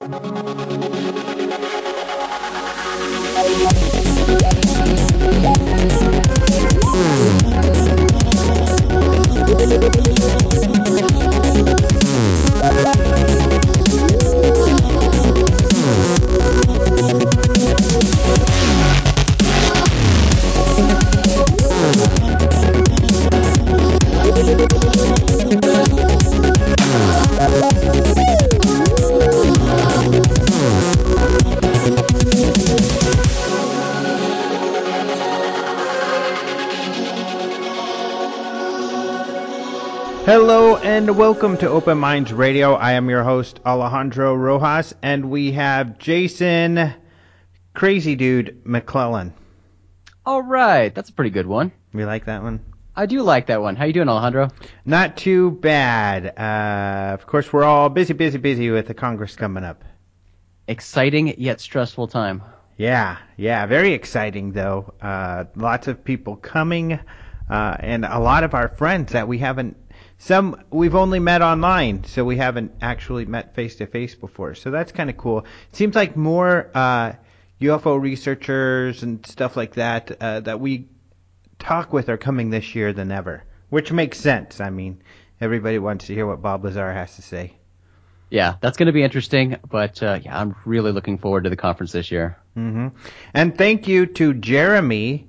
Hello and welcome to Open Minds Radio. I am your host, Alejandro Rojas, and we have Jason Crazy Dude McClellan. All right, that's a pretty good one. You like that one? I do like that one. How you doing, Alejandro? Not too bad. Of course, we're all busy with the Congress coming up. Exciting yet stressful time. Yeah, very exciting though. Lots of people coming, and a lot of our friends that we haven't. Some we've only met online, so we haven't actually met face to face before. So that's kind of cool. It seems like more UFO researchers and stuff like that that we talk with are coming this year than ever, which makes sense. I mean, everybody wants to hear what Bob Lazar has to say. Yeah, that's going to be interesting, but yeah, I'm really looking forward to the conference this year. Mm-hmm. And thank you to Jeremy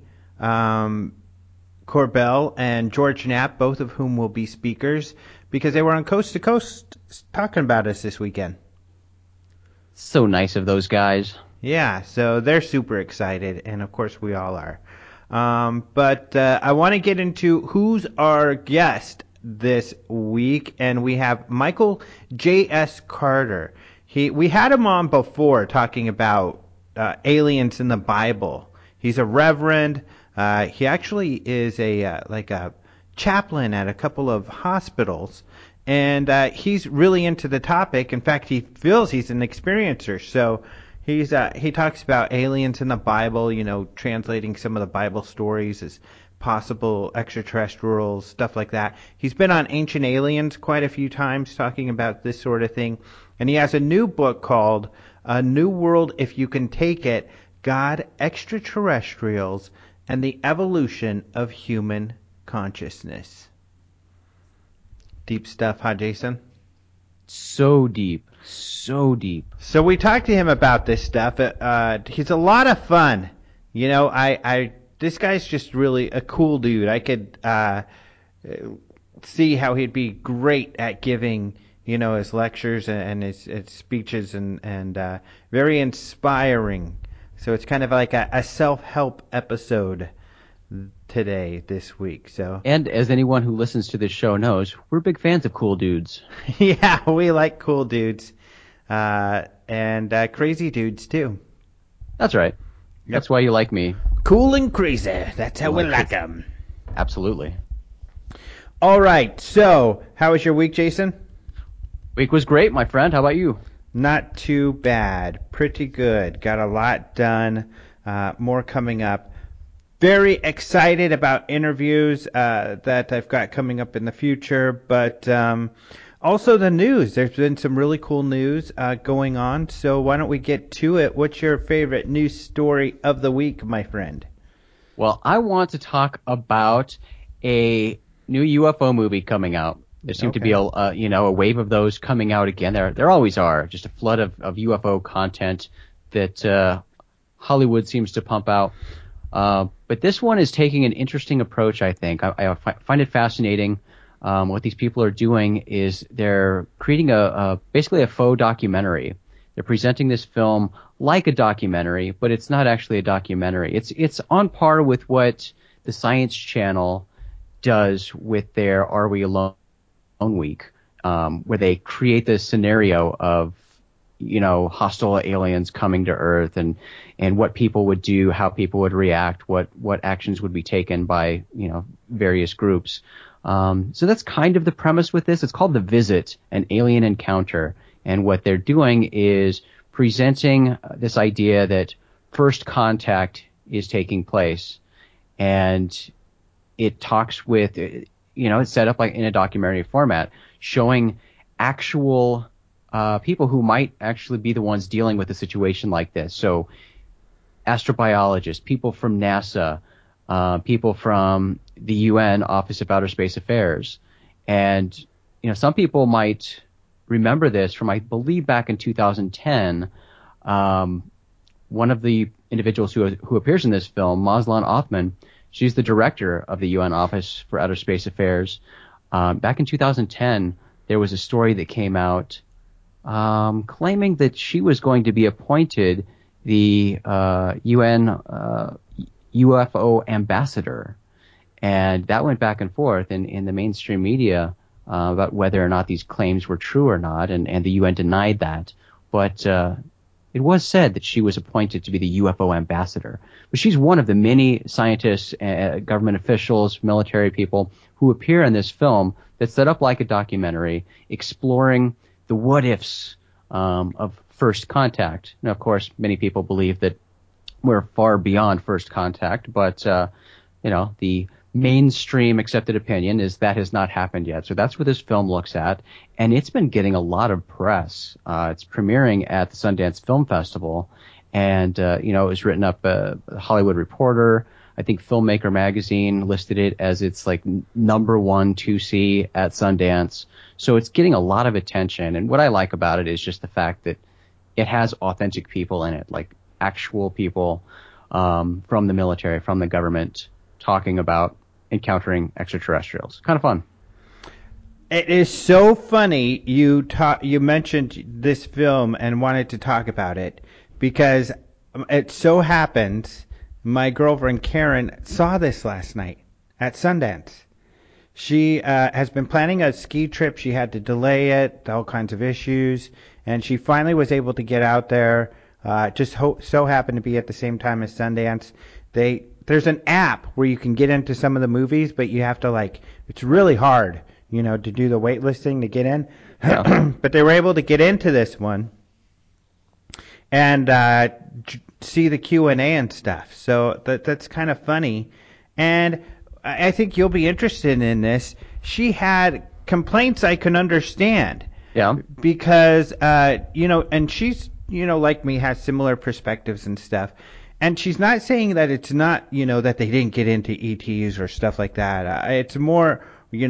Corbell and George Knapp, both of whom will be speakers, because they were on Coast to Coast talking about us this weekend. So nice of those guys. Yeah, so they're super excited, and of course we all are. But I want to get into who's our guest this week, and we have Michael J.S. Carter. We had him on before talking about aliens in the Bible. He's a reverend. He actually is a chaplain at a couple of hospitals, and he's really into the topic. In fact, he feels he's an experiencer. So he talks about aliens in the Bible, translating some of the Bible stories as possible extraterrestrials, stuff like that. He's been on Ancient Aliens quite a few times talking about this sort of thing. And he has a new book called A New World If You Can Take It, God, Extraterrestrials, and the Evolution of Human Consciousness. Deep stuff, huh, Jason? So deep. So deep. So we talked to him about this stuff. He's a lot of fun. This guy's just really a cool dude. I could see how he'd be great at giving, his lectures and his speeches and very inspiring. So it's kind of like a self-help episode this week. So And as anyone who listens to this show knows, we're big fans of cool dudes. yeah, we like cool dudes and crazy dudes too. That's right. Yep. That's why you like me. Cool and crazy. That's how we like them. Absolutely. All right. So, how was your week, Jason? Week was great, my friend. How about you? Not too bad. Pretty good. Got a lot done. More coming up. Very excited about interviews that I've got coming up in the future, but also the news. There's been some really cool news going on, so why don't we get to it? What's your favorite news story of the week, my friend? Well, I want to talk about a new UFO movie coming out. There seemed to be a wave of those coming out again. There always are, just a flood of UFO content that Hollywood seems to pump out. But this one is taking an interesting approach, I think. I find it fascinating. What these people are doing is they're creating basically a faux documentary. They're presenting this film like a documentary, but it's not actually a documentary. It's on par with what the Science Channel does with their Are We Alone week, where they create this scenario of hostile aliens coming to Earth and what people would do, how people would react, what actions would be taken by various groups. So that's kind of the premise with this. It's called The Visit, an Alien Encounter. And what they're doing is presenting this idea that first contact is taking place. And it talks with, it's set up like in a documentary format, showing actual people who might actually be the ones dealing with a situation like this. So astrobiologists, people from NASA, people from the UN Office of Outer Space Affairs. And, some people might remember this from, I believe, back in 2010. One of the individuals who appears in this film, Mazlan Othman, she's the director of the UN Office for Outer Space Affairs. Back in 2010, there was a story that came out claiming that she was going to be appointed the UN UFO ambassador. And that went back and forth in the mainstream media about whether or not these claims were true or not, and the UN denied that. But it was said that she was appointed to be the UFO ambassador. But she's one of the many scientists, government officials, military people who appear in this film that's set up like a documentary exploring the what-ifs of first contact. Now, of course, many people believe that we're far beyond first contact, but, the mainstream accepted opinion is that has not happened yet. So that's what this film looks at, and it's been getting a lot of press. It's premiering at the Sundance Film Festival, and, it was written up, Hollywood Reporter. I think Filmmaker Magazine listed it as its like number 1 2C at Sundance. So it's getting a lot of attention. And what I like about it is just the fact that it has authentic people in it, like actual people from the military, from the government, talking about encountering extraterrestrials. Kind of fun. It is so funny you mentioned this film and wanted to talk about it because it so happens my girlfriend Karen saw this last night at Sundance. She has been planning a ski trip. She had to delay it, all kinds of issues, and she finally was able to get out there. So happened to be at the same time as Sundance. There's an app where you can get into some of the movies, but you have to it's really hard, to do the waitlisting to get in. Yeah. But they were able to get into this one and see the Q&A and stuff. So that's kind of funny. And I think you'll be interested in this. She had complaints I can understand. Yeah. Because, and she's, like me, has similar perspectives and stuff. And she's not saying that it's not, that they didn't get into ETs or stuff like that. It's more,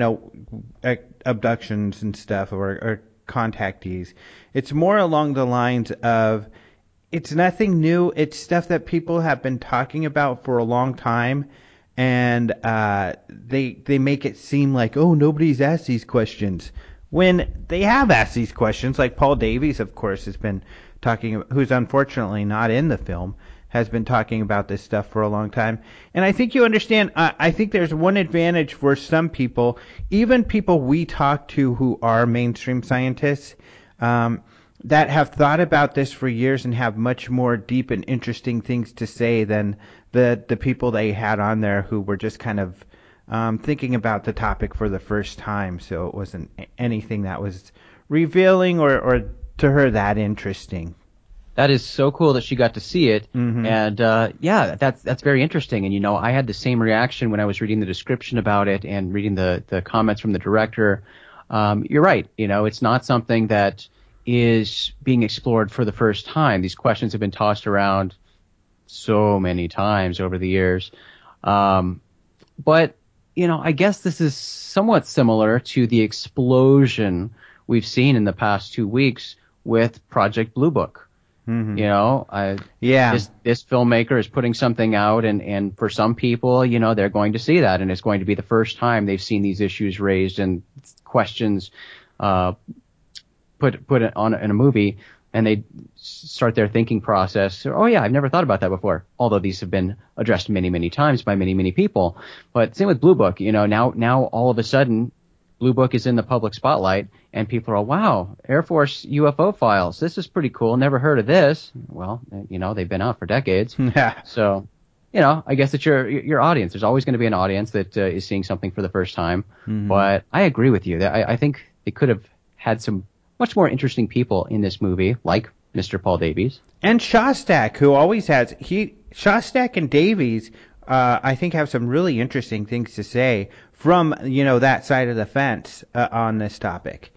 abductions and stuff or contactees. It's more along the lines of it's nothing new. It's stuff that people have been talking about for a long time. And they make it seem like, oh, nobody's asked these questions. When they have asked these questions, like Paul Davies, of course, has been talking, who's unfortunately not in the film, has been talking about this stuff for a long time. And I think you understand, I think there's one advantage for some people, even people we talk to who are mainstream scientists, that have thought about this for years and have much more deep and interesting things to say than the people they had on there who were just kind of thinking about the topic for the first time. So it wasn't anything that was revealing or to her that interesting. That is so cool that she got to see it. Mm-hmm. And that's very interesting. And I had the same reaction when I was reading the description about it and reading the comments from the director. You're right. It's not something that is being explored for the first time. These questions have been tossed around so many times over the years. But I guess this is somewhat similar to the explosion we've seen in the past 2 weeks with Project Blue Book. Mm-hmm. This filmmaker is putting something out, and for some people, they're going to see that, and it's going to be the first time they've seen these issues raised and questions put it on in a movie, and they start their thinking process. Oh yeah, I've never thought about that before. Although these have been addressed many, many times by many, many people. But same with Blue Book. Now all of a sudden, Blue Book is in the public spotlight, and people are, wow, Air Force UFO files. This is pretty cool. Never heard of this. Well, they've been out for decades. Yeah. So, I guess it's your audience. There's always going to be an audience that is seeing something for the first time. Mm-hmm. But I agree with you. I think they could have had some much more interesting people in this movie, like Mr. Paul Davies. And Shostak, who always has, Shostak and Davies, I think have some really interesting things to say from, that side of the fence on this topic.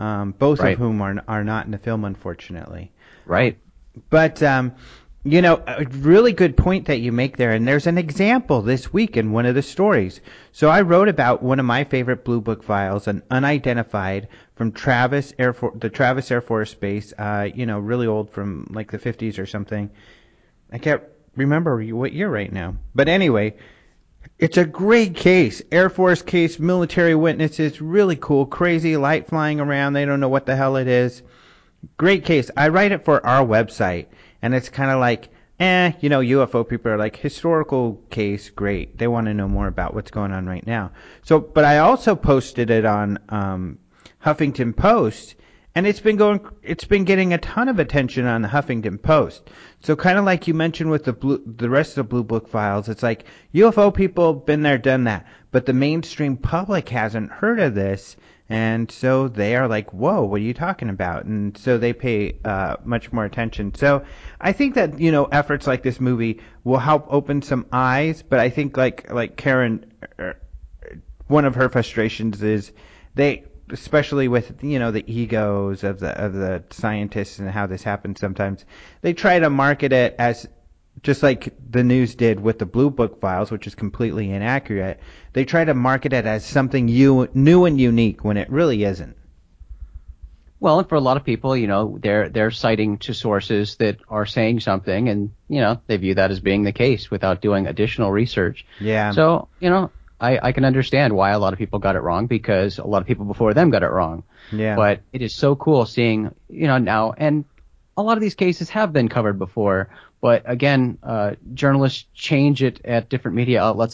both of Right. whom are not in the film, unfortunately. Right. But a really good point that you make there, and there's an example this week in one of the stories. So I wrote about one of my favorite Blue Book files, an unidentified from the Travis Air Force Base. Really old, from like the 50s or something. I can't remember what year right now, but anyway, it's a great case. Air Force case, military witnesses, really cool, crazy light flying around. They don't know what the hell it is. Great case. I write it for our website, and it's kind of like, UFO people are like, historical case, great. They want to know more about what's going on right now. So, but I also posted it on Huffington Post, and it's been getting a ton of attention on the Huffington Post. So kind of like you mentioned with the rest of the Blue Book files, it's like UFO people been there, done that, but the mainstream public hasn't heard of this. And so they are like, whoa, what are you talking about? And so they pay much more attention. So I think that, efforts like this movie will help open some eyes. But I think like Karen, one of her frustrations is especially with, the egos of the scientists and how this happens sometimes, they try to market it as, just like the news did with the Blue Book files, which is completely inaccurate. They try to market it as something new and unique when it really isn't. Well, and for a lot of people, they're citing to sources that are saying something, and they view that as being the case without doing additional research. Yeah. So, I can understand why a lot of people got it wrong, because a lot of people before them got it wrong. Yeah. But it is so cool seeing, now, and a lot of these cases have been covered before, but again, journalists change it at different media outlets,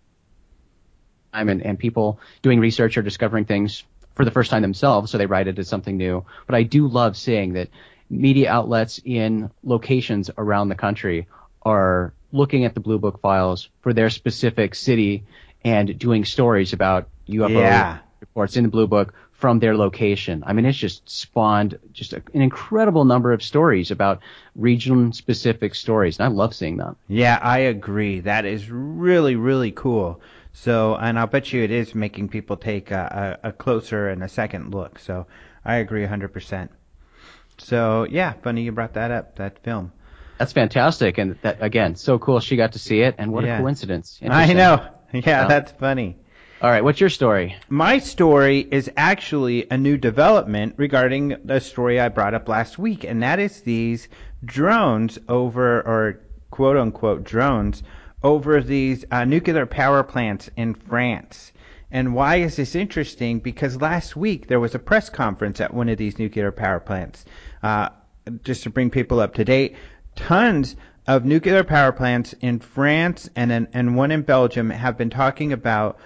and people doing research or discovering things for the first time themselves, so they write it as something new. But I do love seeing that media outlets in locations around the country are looking at the Blue Book files for their specific city and doing stories about UFO reports in the Blue Book from their location. I mean, it's just spawned just an incredible number of stories about region-specific stories, and I love seeing that. Yeah, I agree. That is really, really cool. So, and I'll bet you it is making people take a closer and a second look. So, I agree 100%. So, yeah, funny you brought that up, that film. That's fantastic, and that, again, so cool she got to see it, and what a coincidence. I know. Yeah, that's funny. All right, what's your story? My story is actually a new development regarding the story I brought up last week, and that is these drones or quote-unquote drones, over these nuclear power plants in France. And why is this interesting? Because last week there was a press conference at one of these nuclear power plants. Just to bring people up to date, tons of nuclear power plants in France and one in Belgium have been talking about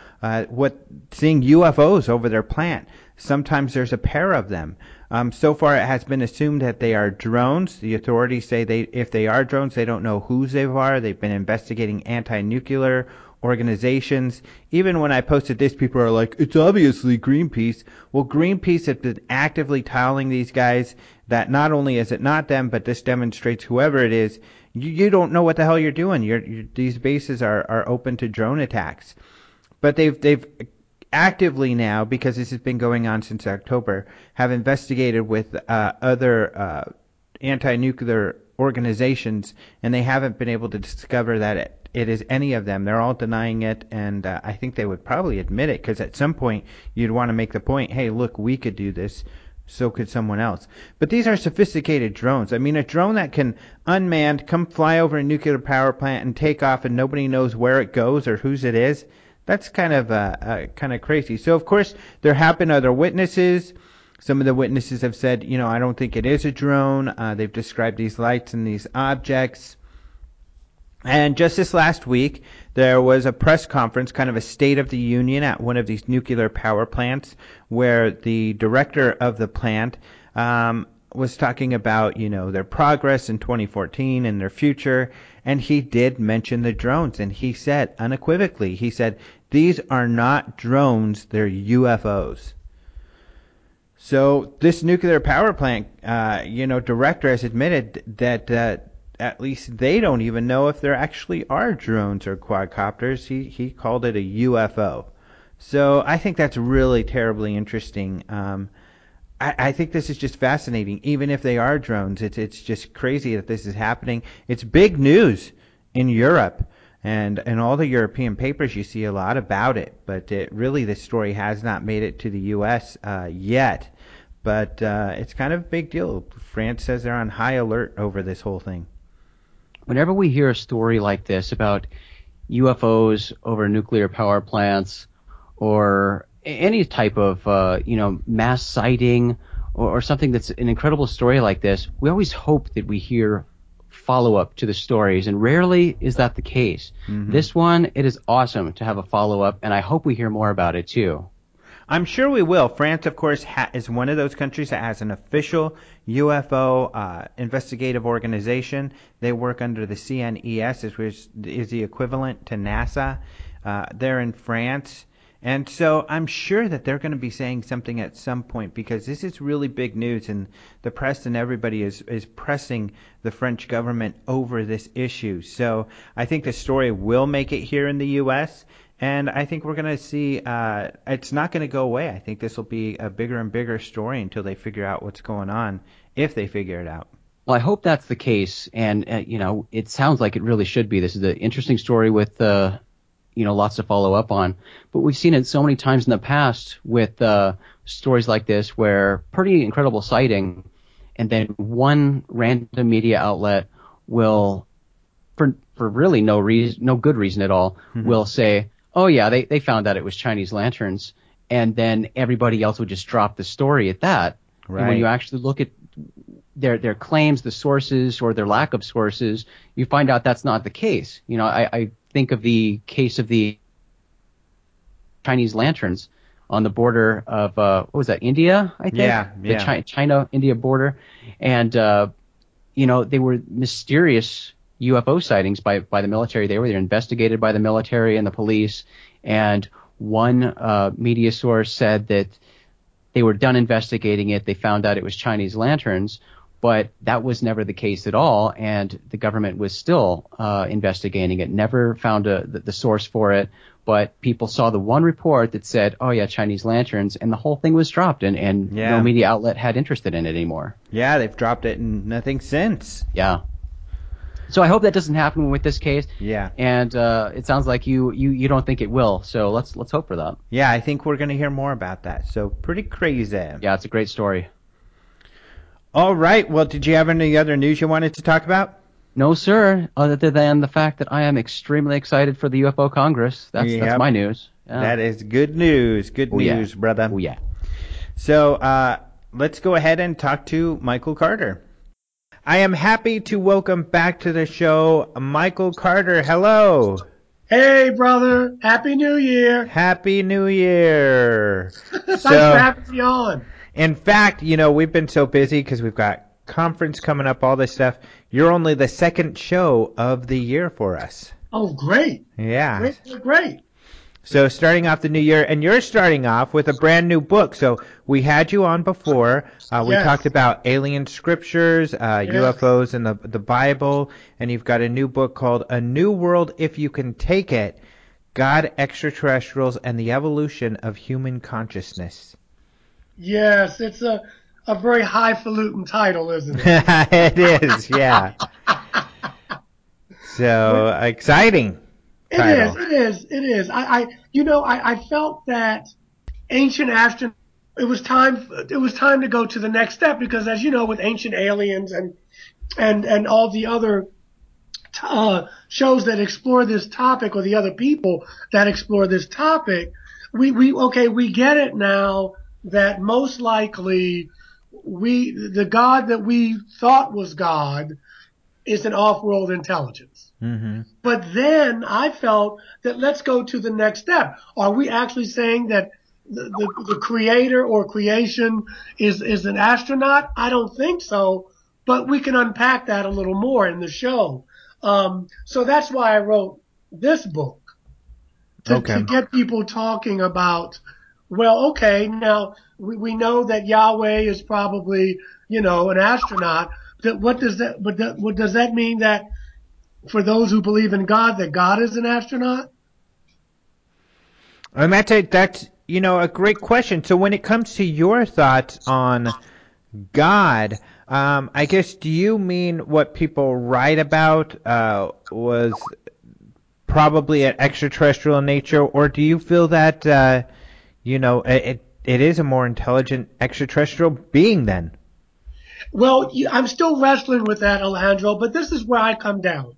seeing UFOs over their plant. Sometimes there's a pair of them. So far, it has been assumed that they are drones. The authorities say if they are drones, they don't know whose they are. They've been investigating anti-nuclear organizations. Even when I posted this, people are like, it's obviously Greenpeace. Well, Greenpeace has been actively telling these guys that not only is it not them, but this demonstrates whoever it is, you don't know what the hell you're doing. These bases are open to drone attacks. But they've actively now, because this has been going on since October, have investigated with other anti-nuclear organizations, and they haven't been able to discover that it is any of them. They're all denying it, and I think they would probably admit it, because at some point you'd want to make the point, hey, look, we could do this, so could someone else. But these are sophisticated drones. I mean, a drone that can unmanned come fly over a nuclear power plant and take off and nobody knows where it goes or whose it is, that's kind of crazy. So, of course, there have been other witnesses. Some of the witnesses have said, I don't think it is a drone. They've described these lights and these objects. And just this last week, there was a press conference, kind of a State of the Union at one of these nuclear power plants, where the director of the plant was talking about, their progress in 2014 and their future. And he did mention the drones. And he said, unequivocally, these are not drones, they're UFOs. So this nuclear power plant, director has admitted that at least they don't even know if there actually are drones or quadcopters. He called it a UFO. So I think that's really terribly interesting. I think this is just fascinating. Even if they are drones, it's just crazy that this is happening. It's big news in Europe, and in all the European papers you see a lot about it. But really, this story has not made it to the U.S. Yet. But it's kind of a big deal. France says they're on high alert over this whole thing. Whenever we hear a story like this about UFOs over nuclear power plants or any type of mass sighting or something that's an incredible story like this, we always hope that we hear follow-up to the stories, and rarely is that the case. Mm-hmm. This one, it is awesome to have a follow-up, and I hope we hear more about it too. I'm sure we will. France, of course, is one of those countries that has an official UFO investigative organization. They work under the CNES, which is the equivalent to NASA. They're in France. And so I'm sure that they're going to be saying something at some point, because this is really big news, and the press and everybody is pressing the French government over this issue. So I think the story will make it here in the U.S., and I think we're going to see it's not going to go away. I think this will be a bigger and bigger story until they figure out what's going on, if they figure it out. Well, I hope that's the case, and it sounds like it really should be. This is an interesting story with lots to follow up on. But we've seen it so many times in the past with stories like this, where pretty incredible sighting, and then one random media outlet will, for really no good reason at all, will say, oh yeah, they found out it was Chinese lanterns, and then everybody else would just drop the story at that. Right. And when you actually look at their claims, the sources, or their lack of sources, you find out that's not the case. I think of the case of the Chinese lanterns on the border of what was that, India? I think. Yeah. The China-India border, and they were mysterious UFO sightings by the military. They were investigated by the military and the police, and one media source said that they were done investigating it. They found out it was Chinese lanterns, but that was never the case at all, and the government was still investigating it, never found the source for it, but people saw the one report that said, oh yeah, Chinese lanterns, and the whole thing was dropped, and no media outlet had interested in it anymore. Yeah, they've dropped it and nothing since. Yeah. So I hope that doesn't happen with this case. Yeah. And it sounds like you don't think it will. So let's hope for that. Yeah, I think we're going to hear more about that. So pretty crazy. Yeah, it's a great story. All right. Well, did you have any other news you wanted to talk about? No, sir. Other than the fact that I am extremely excited for the UFO Congress. That's my news. Yeah. That is good news. Good news, brother. Oh, yeah. So let's go ahead and talk to Michael Carter. I am happy to welcome back to the show Michael Carter. Hello. Hey, brother. Happy New Year. Happy New Year. Thanks for having me on. In fact, we've been so busy because we've got conference coming up, all this stuff. You're only the second show of the year for us. Oh, great. Yeah. Great. So starting off the new year, and you're starting off with a brand new book. So we had you on before. We talked about alien scriptures, UFOs, and the Bible. And you've got a new book called A New World If You Can Take It, God, Extraterrestrials, and the Evolution of Human Consciousness. Yes, it's a very highfalutin title, isn't it? It is, yeah. So exciting. It is. I felt that Ancient Astronaut, it was time to go to the next step, because as you know, with Ancient Aliens and all the other shows that explore this topic, or the other people that explore this topic, we get it now that most likely the God that we thought was God is an off-world intelligence. Mm-hmm. But then I felt that let's go to the next step. Are we actually saying that the creator or creation is an astronaut? I don't think so, but we can unpack that a little more in the show. So that's why I wrote this book, to get people talking about, well, okay, now we know that Yahweh is probably, an astronaut. What does that mean that for those who believe in God, that God is an astronaut? And that's a great question. So when it comes to your thoughts on God, I guess, do you mean what people write about was probably an extraterrestrial in nature, or do you feel that it is a more intelligent extraterrestrial being then? Well, I'm still wrestling with that, Alejandro, but this is where I come down.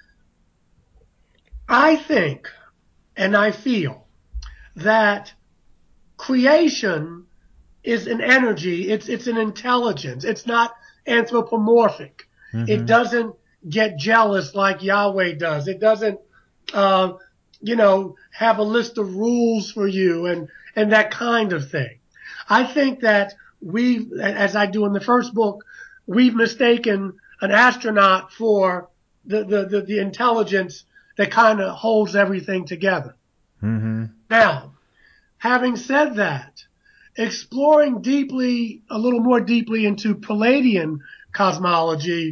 I think and I feel that creation is an energy. It's an intelligence. It's not anthropomorphic. It Mm-hmm. doesn't get jealous like Yahweh does. It doesn't, uh, have a list of rules for you and that kind of thing. I think that as I do in the first book, we've mistaken an astronaut for the intelligence that kind of holds everything together. Mm-hmm. Now, having said that, exploring a little more deeply into Palladian cosmology,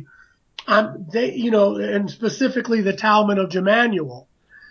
and specifically the Talmud of Gemmanuel,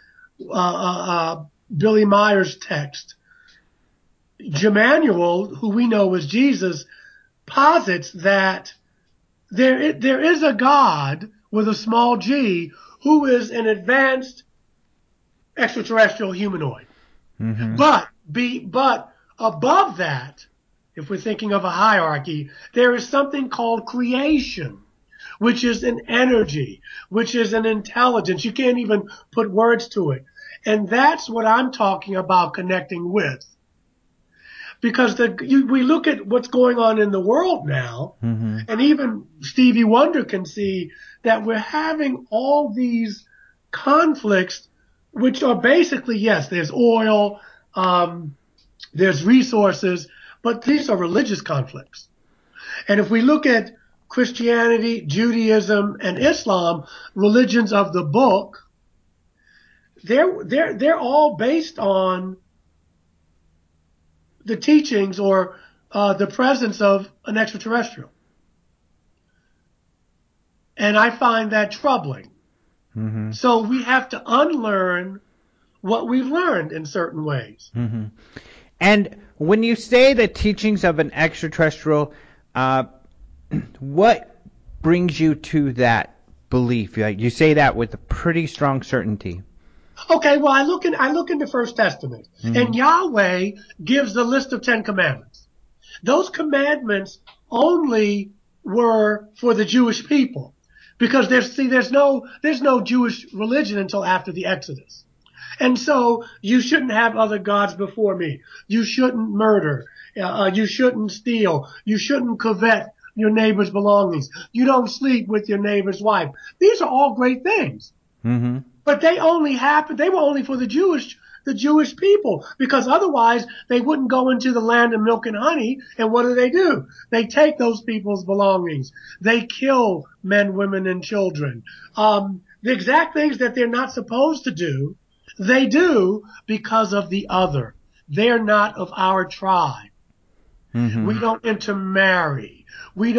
Billy Meyer's text. Gemmanuel, who we know as Jesus, posits that there is a God with a small g who is an advanced extraterrestrial humanoid. Mm-hmm. But above that, if we're thinking of a hierarchy, there is something called creation, which is an energy, which is an intelligence. You can't even put words to it. And that's what I'm talking about connecting with. Because we look at what's going on in the world now, Mm-hmm. and even Stevie Wonder can see that we're having all these conflicts, which are basically, yes, there's oil, there's resources, but these are religious conflicts. And if we look at Christianity, Judaism, and Islam, religions of the book, they're all based on the teachings or the presence of an extraterrestrial. And I find that troubling. Mm-hmm. So we have to unlearn what we've learned in certain ways. Mm-hmm. And when you say the teachings of an extraterrestrial, what brings you to that belief? Like, you say that with a pretty strong certainty. Okay, well, I look in the First Testament, Mm-hmm. and Yahweh gives the list of 10 commandments. Those commandments only were for the Jewish people, because there's no Jewish religion until after the Exodus. And so you shouldn't have other gods before me. You shouldn't murder. You shouldn't steal. You shouldn't covet your neighbor's belongings. You don't sleep with your neighbor's wife. These are all great things. Mm-hmm. But they were only for the Jewish people, because otherwise they wouldn't go into the land of milk and honey. And what do? They take those people's belongings. They kill men, women, and children. The exact things that they're not supposed to do, they do because of the other. They're not of our tribe. Mm-hmm. We don't intermarry.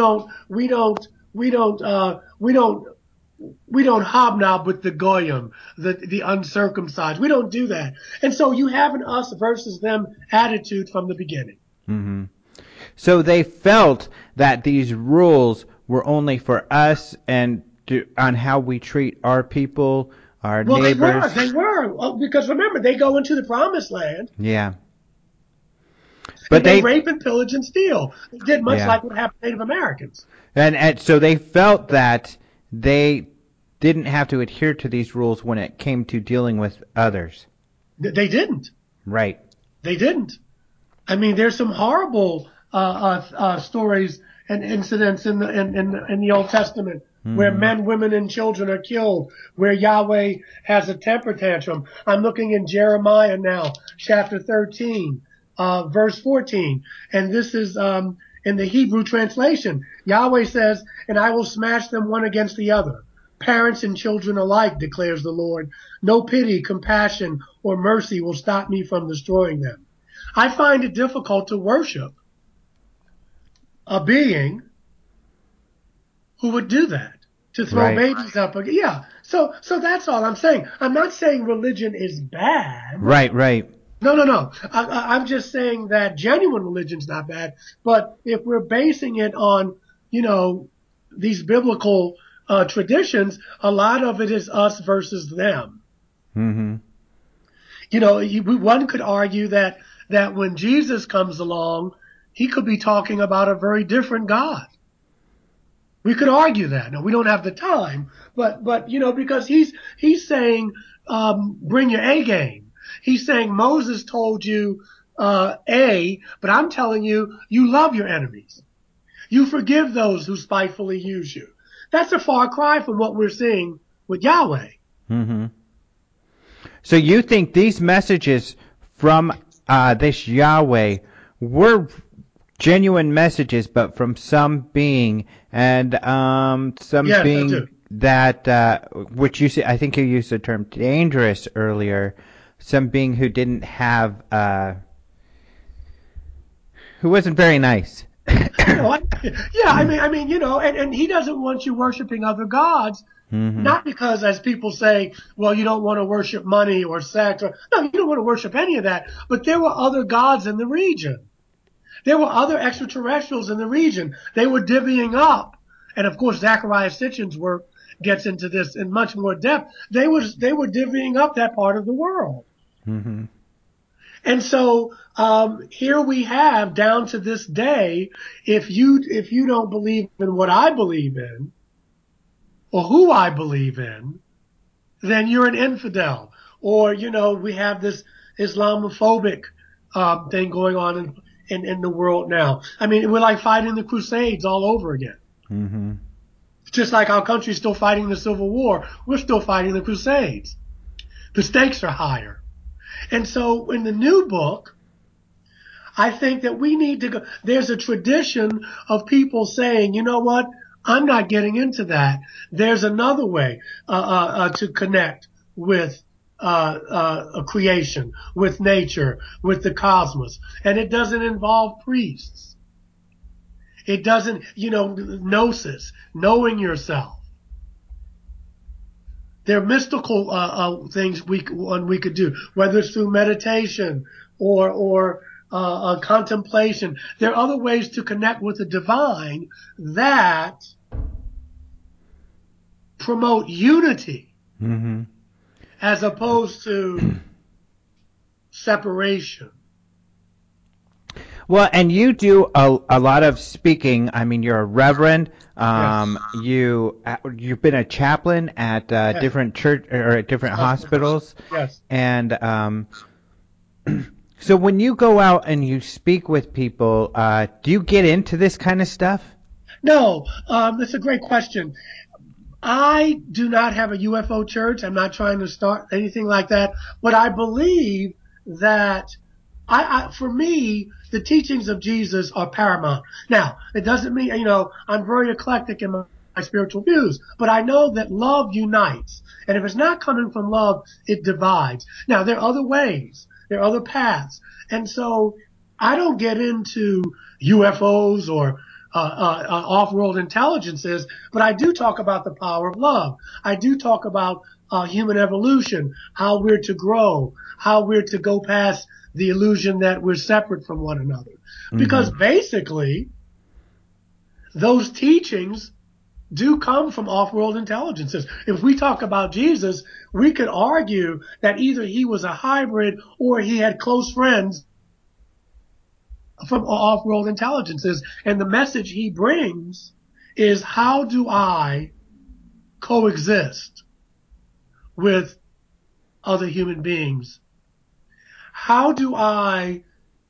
We don't hobnob with the goyim, the uncircumcised. We don't do that. And so you have an us versus them attitude from the beginning. Mm-hmm. So they felt that these rules were only for us and on how we treat our people, our Well, neighbors. they were, because remember, they go into the promised land Yeah. and But they rape and pillage and steal. They did much yeah. like what happened to Native Americans. And so they felt that they didn't have to adhere to these rules when it came to dealing with others. They didn't. Right. They didn't. I mean, there's some horrible stories and incidents in the Old Testament where Mm-hmm. men, women, and children are killed, where Yahweh has a temper tantrum. I'm looking in Jeremiah now, chapter 13, verse 14, and this is in the Hebrew translation. Yahweh says, "And I will smash them one against the other. Parents and children alike, declares the Lord. No pity, compassion, or mercy will stop me from destroying them." I find it difficult to worship a being who would do that, to throw Right. babies up. Yeah. So that's all I'm saying. I'm not saying religion is bad. Right. Right. No, no, no. I'm just saying that genuine religion's not bad, but if we're basing it on, you know, these biblical traditions, a lot of it is us versus them. Mm-hmm. You know, one could argue that when Jesus comes along, he could be talking about a very different God. We could argue that. Now we don't have the time, but you know, because he's saying, bring your A game. He's saying Moses told you A, but I'm telling you, you love your enemies. You forgive those who spitefully use you. That's a far cry from what we're seeing with Yahweh. Mm-hmm. So you think these messages from this Yahweh were genuine messages, but from some being, and some Yes, I being do. that which you say, I think you used the term dangerous earlier, some being who didn't have who wasn't very nice. No, yeah, I mean, you know, and he doesn't want you worshiping other gods. Mm-hmm. Not because, as people say, well, you don't want to worship money or sex, or no, you don't want to worship any of that. But there were other gods in the region. There were other extraterrestrials in the region. They were divvying up, and of course, Zachariah Sitchin's work gets into this in much more depth. They were divvying up that part of the world. Mm-hmm. And so here we have down to this day, if you don't believe in what I believe in or who I believe in, then you're an infidel. Or, you know, we have this Islamophobic thing going on in the world now. I mean, we're like fighting the Crusades all over again. Mm-hmm. Just like our country's still fighting the Civil War, we're still fighting the Crusades. The stakes are higher. And so in the new book, I think that we need to go. There's a tradition of people saying, you know what? I'm not getting into that. There's another way to connect with a creation, with nature, with the cosmos, and it doesn't involve priests. It doesn't, you know, gnosis, knowing yourself. There are mystical things we could do, whether it's through meditation or contemplation. There are other ways to connect with the divine that promote unity Mm-hmm. as opposed to separation. Well, and you do a lot of speaking. I mean, you're a reverend. Yes. You've been a chaplain at Yes. different church or at different Hospitals. hospitals, Yes. and so when you go out and you speak with people, do you get into this kind of stuff? No, that's a great question. I do not have a UFO church. I'm not trying to start anything like that, but I believe that for me, the teachings of Jesus are paramount. Now, it doesn't mean, you know, I'm very eclectic in my spiritual views, but I know that love unites. And if it's not coming from love, it divides. Now, there are other ways. There are other paths. And so I don't get into UFOs or off-world intelligences, but I do talk about the power of love. I do talk about human evolution, how we're to grow, how we're to go past the illusion that we're separate from one another. Mm-hmm. Because basically, those teachings do come from off-world intelligences. If we talk about Jesus, we could argue that either he was a hybrid or he had close friends from off-world intelligences. And the message he brings is, how do I coexist with other human beings? How do I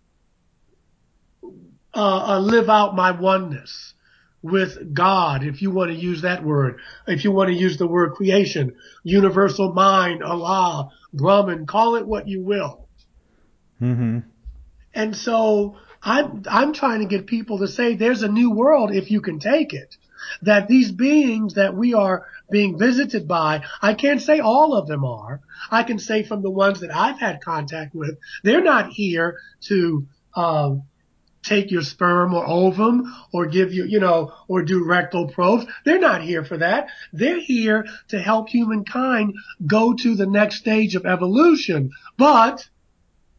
live out my oneness with God, if you want to use that word, if you want to use the word creation, universal mind, Allah, Brahman, call it what you will. Mm-hmm. And so I'm trying to get people to say there's a new world if you can take it. That these beings that we are being visited by, I can't say all of them are. I can say from the ones that I've had contact with, they're not here to take your sperm or ovum or give you, you know, or do rectal probes. They're not here for that. They're here to help humankind go to the next stage of evolution. But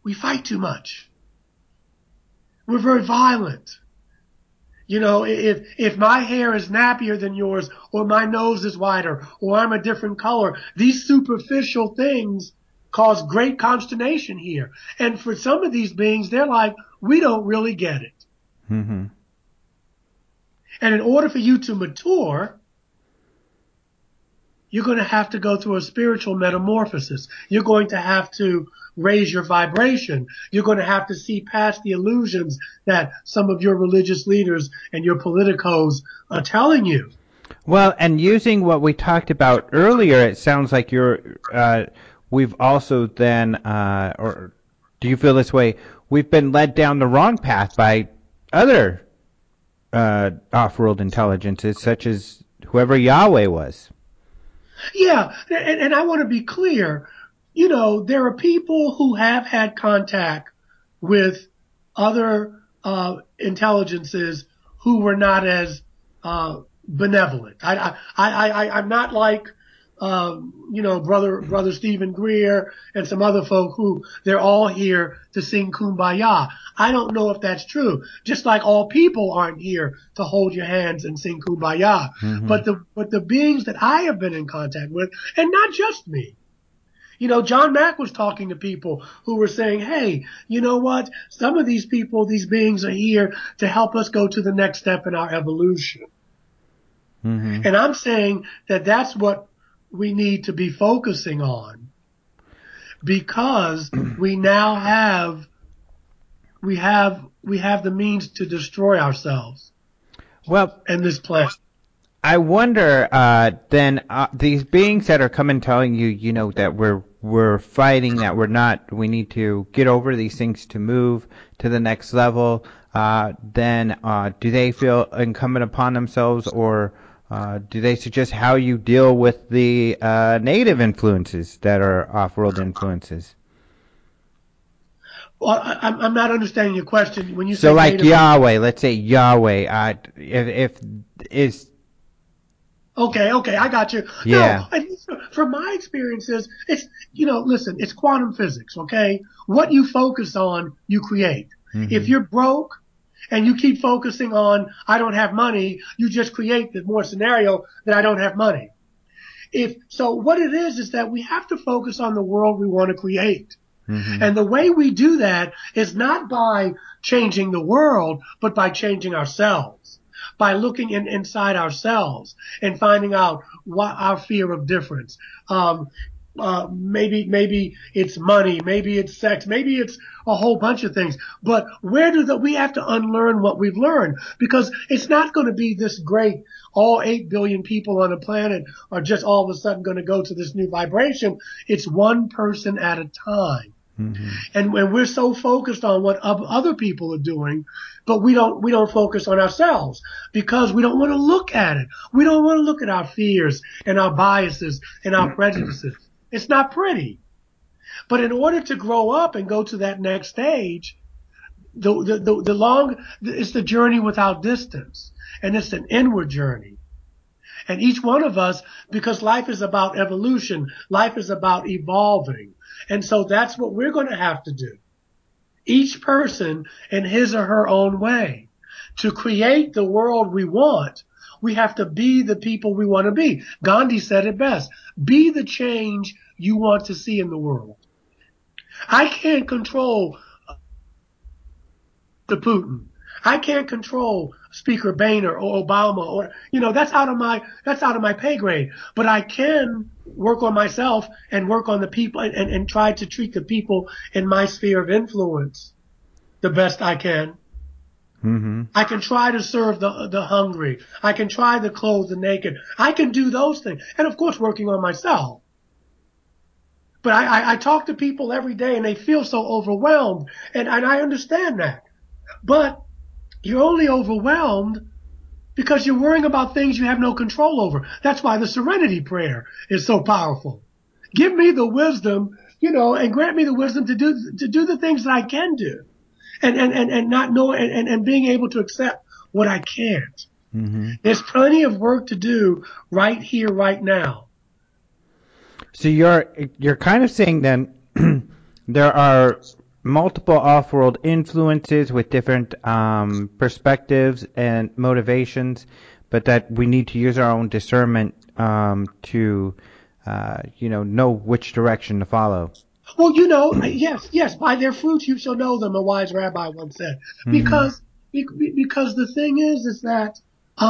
we fight too much. We're very violent. You know, if my hair is nappier than yours, or my nose is wider, or I'm a different color, these superficial things cause great consternation here. And for some of these beings, they're like, we don't really get it. Mm-hmm. And in order for you to mature, you're going to have to go through a spiritual metamorphosis. You're going to have to raise your vibration. You're going to have to see past the illusions that some of your religious leaders and your politicos are telling you. Well, and using what we talked about earlier, it sounds like we've also then, or do you feel this way? We've been led down the wrong path by other off-world intelligences, such as whoever Yahweh was. Yeah, and I want to be clear. You know, there are people who have had contact with other intelligences who were not as benevolent. I'm not like you know, brother Stephen Greer and some other folk who they're all here to sing Kumbaya. I don't know if that's true. Just like all people aren't here to hold your hands and sing Kumbaya. Mm-hmm. But the beings that I have been in contact with, and not just me. You know, John Mack was talking to people who were saying, hey, you know what? Some of these people, these beings are here to help us go to the next step in our evolution. Mm-hmm. And I'm saying that that's what we need to be focusing on, because we now have the means to destroy ourselves. Well, and this planet. I wonder then these beings that are coming telling you, you know, that we're fighting, that we need to get over these things to move to the next level. Then do they feel incumbent upon themselves, or do they suggest how you deal with the negative influences that are off-world influences? Well, I'm not understanding your question when you say. So, like Yahweh, let's say Yahweh, if is. Okay, I got you. Yeah. No, from my experiences, it's, you know, listen, it's quantum physics, okay? What you focus on, you create. Mm-hmm. If you're broke and you keep focusing on, I don't have money, you just create the more scenario that I don't have money. So what it is that we have to focus on the world we want to create. Mm-hmm. And the way we do that is not by changing the world, but by changing ourselves, by looking inside ourselves and finding out what our fear of difference. Maybe it's money, maybe it's sex, maybe it's a whole bunch of things. But we have to unlearn what we've learned, because it's not going to be this great. All 8 billion people on the planet are just all of a sudden going to go to this new vibration. It's one person at a time. Mm-hmm. And when we're so focused on what other people are doing, but we don't focus on ourselves, because we don't want to look at it. We don't want to look at our fears and our biases and our prejudices. It's not pretty. But in order to grow up and go to that next stage, it's the journey without distance, and it's an inward journey. And each one of us, because life is about evolution, life is about evolving. And so that's what we're going to have to do. Each person in his or her own way. To create the world we want, we have to be the people we want to be. Gandhi said it best. Be the change you want to see in the world. I can't control the Putin. I can't control Speaker Boehner or Obama, or, you know, that's out of my pay grade. But I can work on myself and work on the people and try to treat the people in my sphere of influence the best I can. Mm-hmm. I can try to serve the hungry. I can try to clothe the naked. I can do those things. And of course, working on myself. But I talk to people every day and they feel so overwhelmed. And I understand that. But you're only overwhelmed because you're worrying about things you have no control over. That's why the serenity prayer is so powerful. Give me the wisdom, you know, and grant me the wisdom to do the things that I can do. And not know and being able to accept what I can't. Mm-hmm. There's plenty of work to do right here, right now. So you're kind of saying then there are multiple off-world influences with different perspectives and motivations, but that we need to use our own discernment to know which direction to follow. Well, yes, by their fruits you shall know them, a wise rabbi once said. Mm-hmm. Because the thing is that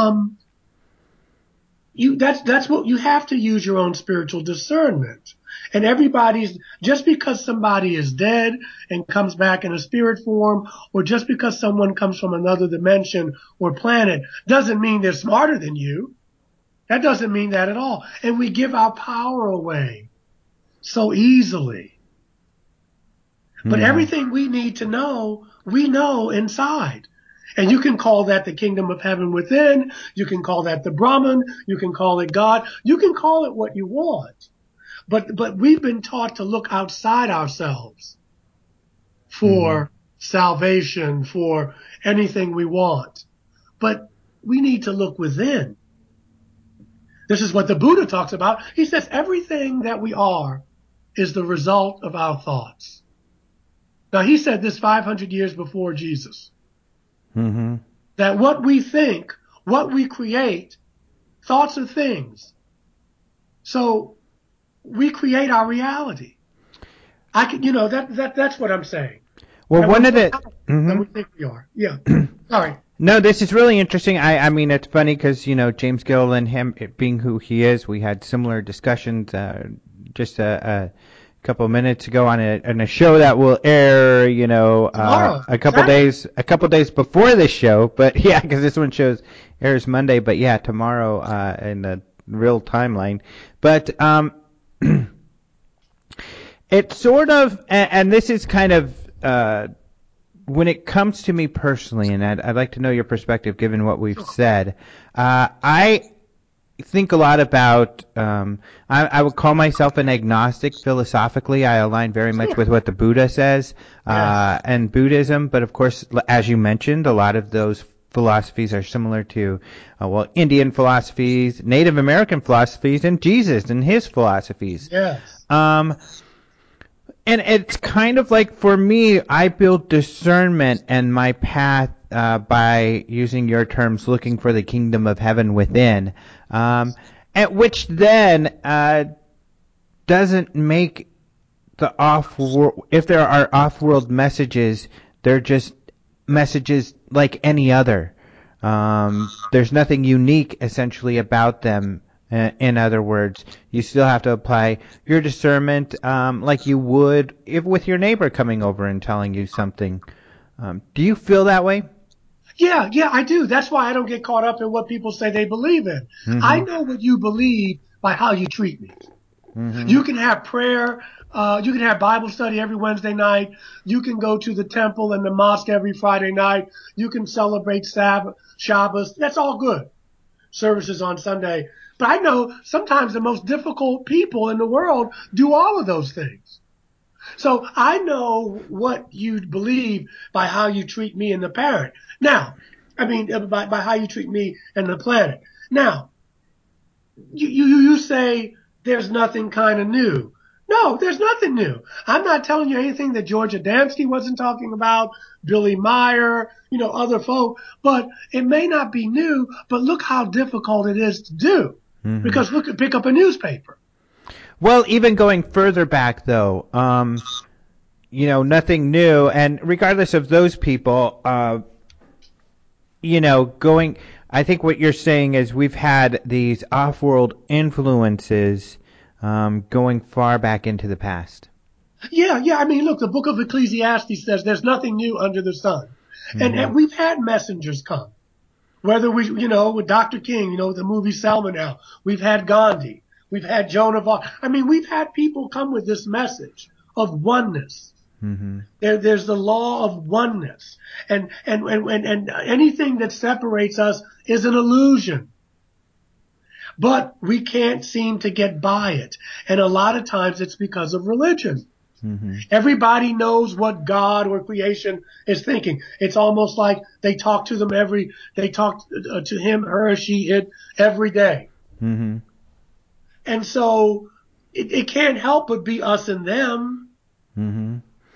that's what you have to use your own spiritual discernment. And just because somebody is dead and comes back in a spirit form, or just because someone comes from another dimension or planet, doesn't mean they're smarter than you. That doesn't mean that at all. And we give our power away so easily. But everything we need to know, we know inside. And you can call that the kingdom of heaven within. You can call that the Brahman. You can call it God. You can call it what you want. But we've been taught to look outside ourselves for salvation, for anything we want. But we need to look within. This is what the Buddha talks about. He says everything that we are is the result of our thoughts. Now, he said this 500 years before Jesus. Mm-hmm. That what we think, what we create, thoughts are things. So we create our reality. That's what I'm saying. Well, and one of the than we think we are. Yeah. Sorry. No, this is really interesting. I mean, it's funny because James Gilliland, him being who he is, we had similar discussions just a couple of minutes ago on a show that will air, Tomorrow. a couple days before this show. But yeah, because this one airs Monday. But yeah, tomorrow in the real timeline. But it's sort of, and this is kind of. When it comes to me personally, and I'd like to know your perspective given what we've said, I think a lot about, I would call myself an agnostic philosophically. I align very much with what the Buddha says and Buddhism, but of course, as you mentioned, a lot of those philosophies are similar to, Indian philosophies, Native American philosophies, and Jesus and his philosophies. Yes. And it's kind of like, for me, I build discernment and my path by using your terms, looking for the kingdom of heaven within, at which then doesn't make the off-world, if there are off-world messages, they're just messages like any other. There's nothing unique, essentially, about them. In other words, you still have to apply your discernment like you would if with your neighbor coming over and telling you something. Do you feel that way? Yeah, I do. That's why I don't get caught up in what people say they believe in. Mm-hmm. I know what you believe by how you treat me. Mm-hmm. You can have prayer. You can have Bible study every Wednesday night. You can go to the temple and the mosque every Friday night. You can celebrate Sabbath, Shabbos. That's all good. Services on Sunday. But I know sometimes the most difficult people in the world do all of those things. So I know what you believe by how you treat me and the parent. Now, by how you treat me and the planet. Now, you say there's nothing kind of new. No, there's nothing new. I'm not telling you anything that George Adamski wasn't talking about, Billy Meyer, other folk, but it may not be new, but look how difficult it is to do. Mm-hmm. Because pick up a newspaper. Well, even going further back though, nothing new, and regardless of those people, I think what you're saying is we've had these off-world influences going far back into the past. Yeah. I mean, look, the book of Ecclesiastes says there's nothing new under the sun. Mm-hmm. And we've had messengers come. Whether with Dr. King, the movie Selma now, we've had Gandhi, we've had Joan of Arc. I mean, we've had people come with this message of oneness. Mm-hmm. There's the law of oneness, and anything that separates us is an illusion. But we can't seem to get by it, and a lot of times it's because of religion. Mm-hmm. Everybody knows what God or creation is thinking. It's almost like they talk to him, her, she, it every day. Mm-hmm. And so it can't help but be us and them. Mm-hmm.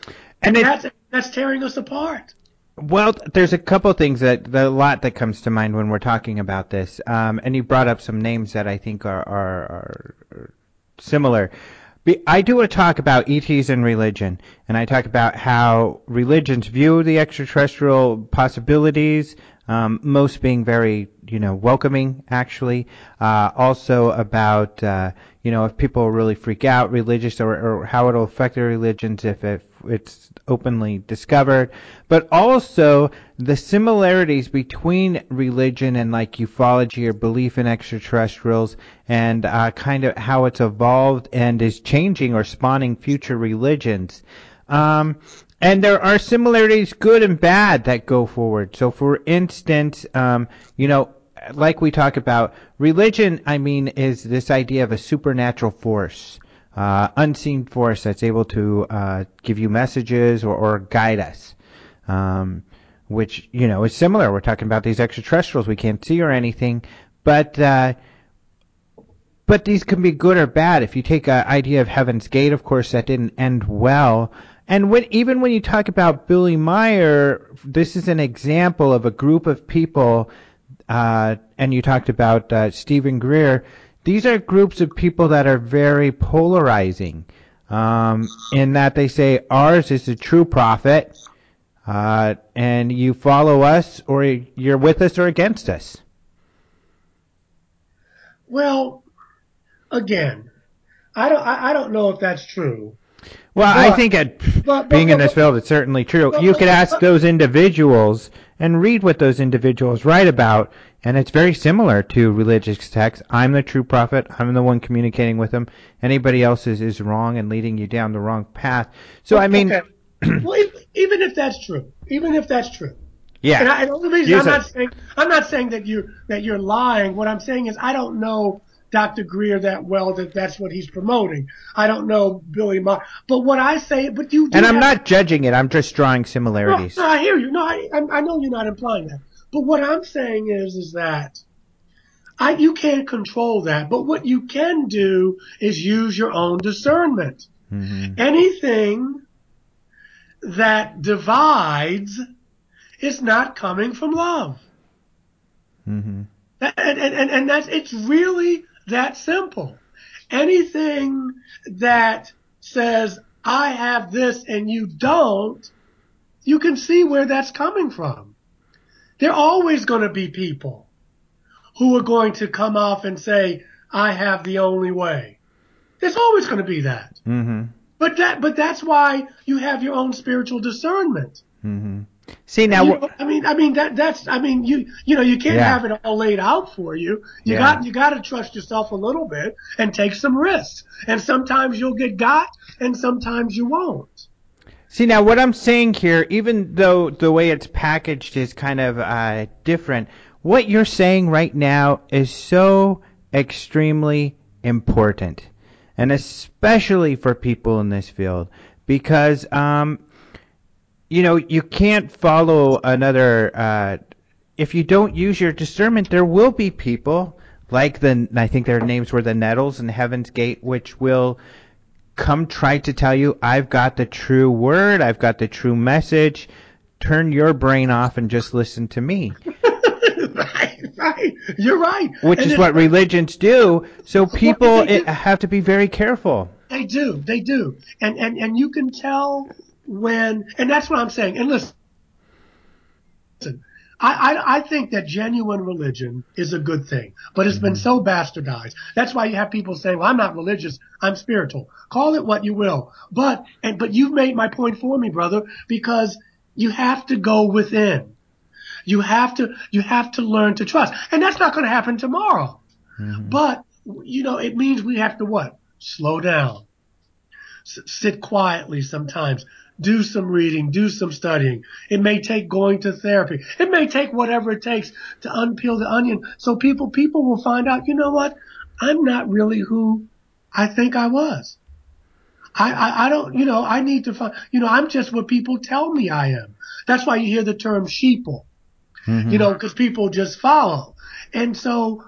And that's tearing us apart. Well, there's a couple things a lot that comes to mind when we're talking about this. And you brought up some names that I think are similar. I do a talk about ETs and religion, and I talk about how religions view the extraterrestrial possibilities, most being very, welcoming, actually. Also about, if people really freak out religious or how it'll affect their religions if it's openly discovered. But also the similarities between religion and like ufology or belief in extraterrestrials and kind of how it's evolved and is changing or spawning future religions. And there are similarities, good and bad, that go forward. So, for instance, like we talk about, religion, is this idea of a supernatural force, unseen force that's able to give you messages or guide us. Which, is similar. We're talking about these extraterrestrials we can't see or anything, but these can be good or bad. If you take an idea of Heaven's Gate, of course, that didn't end well. And even when you talk about Billy Meier, this is an example of a group of people, and you talked about Stephen Greer. These are groups of people that are very polarizing, in that they say ours is the true prophet, and you follow us or you're with us or against us. Well, again, I don't know if that's true. Well, I think being in this field, it's certainly true. You could ask those individuals and read what those individuals write about, and it's very similar to religious texts. I'm the true prophet. I'm the one communicating with them. Anybody else is wrong and leading you down the wrong path. So, okay. Well, even if that's true, yeah. And the only reason I'm not saying that you're lying. What I'm saying is I don't know Dr. Greer that well that's what he's promoting. I don't know Billy Meier. But what I say, but you do. And I'm not judging it. I'm just drawing similarities. No, I hear you. No, I know you're not implying that. But what I'm saying is that you can't control that. But what you can do is use your own discernment. Mm-hmm. Anything that divides is not coming from love. Mm-hmm. And it's really that simple. Anything that says, I have this and you don't, you can see where that's coming from. There are always going to be people who are going to come off and say, I have the only way. There's always going to be that. Mm-hmm. But that's why you have your own spiritual discernment. Mm-hmm. See now, you can't have it all laid out for you. You got to trust yourself a little bit and take some risks. And sometimes you'll get got, and sometimes you won't. See now, what I'm saying here, even though the way it's packaged is kind of different, what you're saying right now is so extremely important, and especially for people in this field, because you can't follow another. If you don't use your discernment, there will be people like I think their names were the Nettles and Heaven's Gate, which will come try to tell you, I've got the true word, I've got the true message. Turn your brain off and just listen to me. Right. You're right. Which is what religions do. So people have to be very careful. They do. And you can tell when, and that's what I'm saying. And listen, I think that genuine religion is a good thing, but it's been so bastardized. That's why you have people saying, well, I'm not religious, I'm spiritual. Call it what you will. But you've made my point for me, brother, because you have to go within. You have to learn to trust. And that's not going to happen tomorrow. Mm-hmm. But, it means we have to what? Slow down. Sit quietly sometimes. Do some reading, do some studying. It may take going to therapy. It may take whatever it takes to unpeel the onion. So people will find out, you know what? I'm not really who I think I was. I don't, I need to find, I'm just what people tell me I am. That's why you hear the term sheeple, because people just follow. And so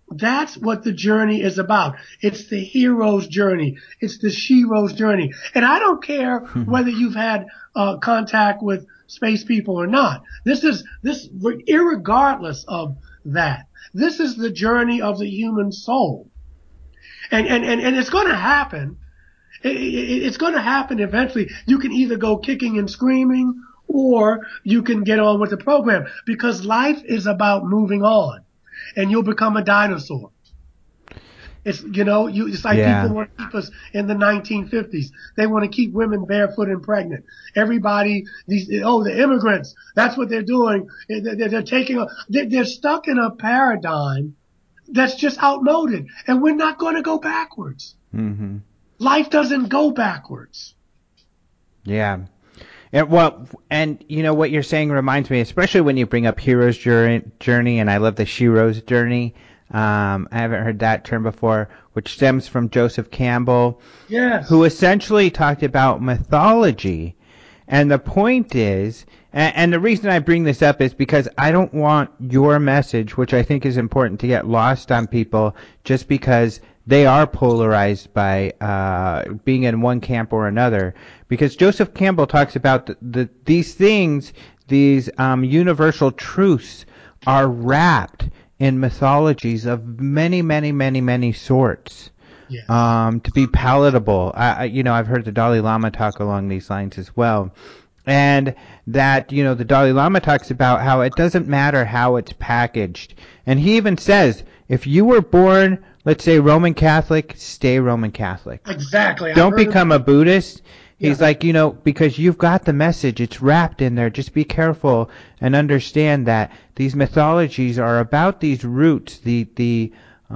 That's what the journey is about. It's the hero's journey. It's the shero's journey. And I don't care whether you've had contact with space people or not. Irregardless of that. This is the journey of the human soul. And it's going to happen. It's going to happen eventually. You can either go kicking and screaming or you can get on with the program because life is about moving on and you'll become a dinosaur. It's, it's like people want to keep us in the 1950s. They want to keep women barefoot and pregnant. Everybody, the immigrants, that's what they're doing. They're stuck in a paradigm that's just outmoded and we're not going to go backwards. Mm-hmm. Life doesn't go backwards. Yeah. And what you're saying reminds me, especially when you bring up hero's journey, and I love the shero's journey. I haven't heard that term before, which stems from Joseph Campbell, yes, who essentially talked about mythology. And the point is, and the reason I bring this up is because I don't want your message, which I think is important, to get lost on people just because they are polarized by being in one camp or another. Because Joseph Campbell talks about these things, these universal truths are wrapped in mythologies of many, many, many, many sorts. yes. To be palatable. I've heard the Dalai Lama talk along these lines as well. And that, the Dalai Lama talks about how it doesn't matter how it's packaged. And he even says, if you were born, let's say, Roman Catholic, stay Roman Catholic. Exactly. Don't become a Buddhist. He's Yeah. like, because you've got the message, it's wrapped in there. Just be careful and understand that these mythologies are about these roots, these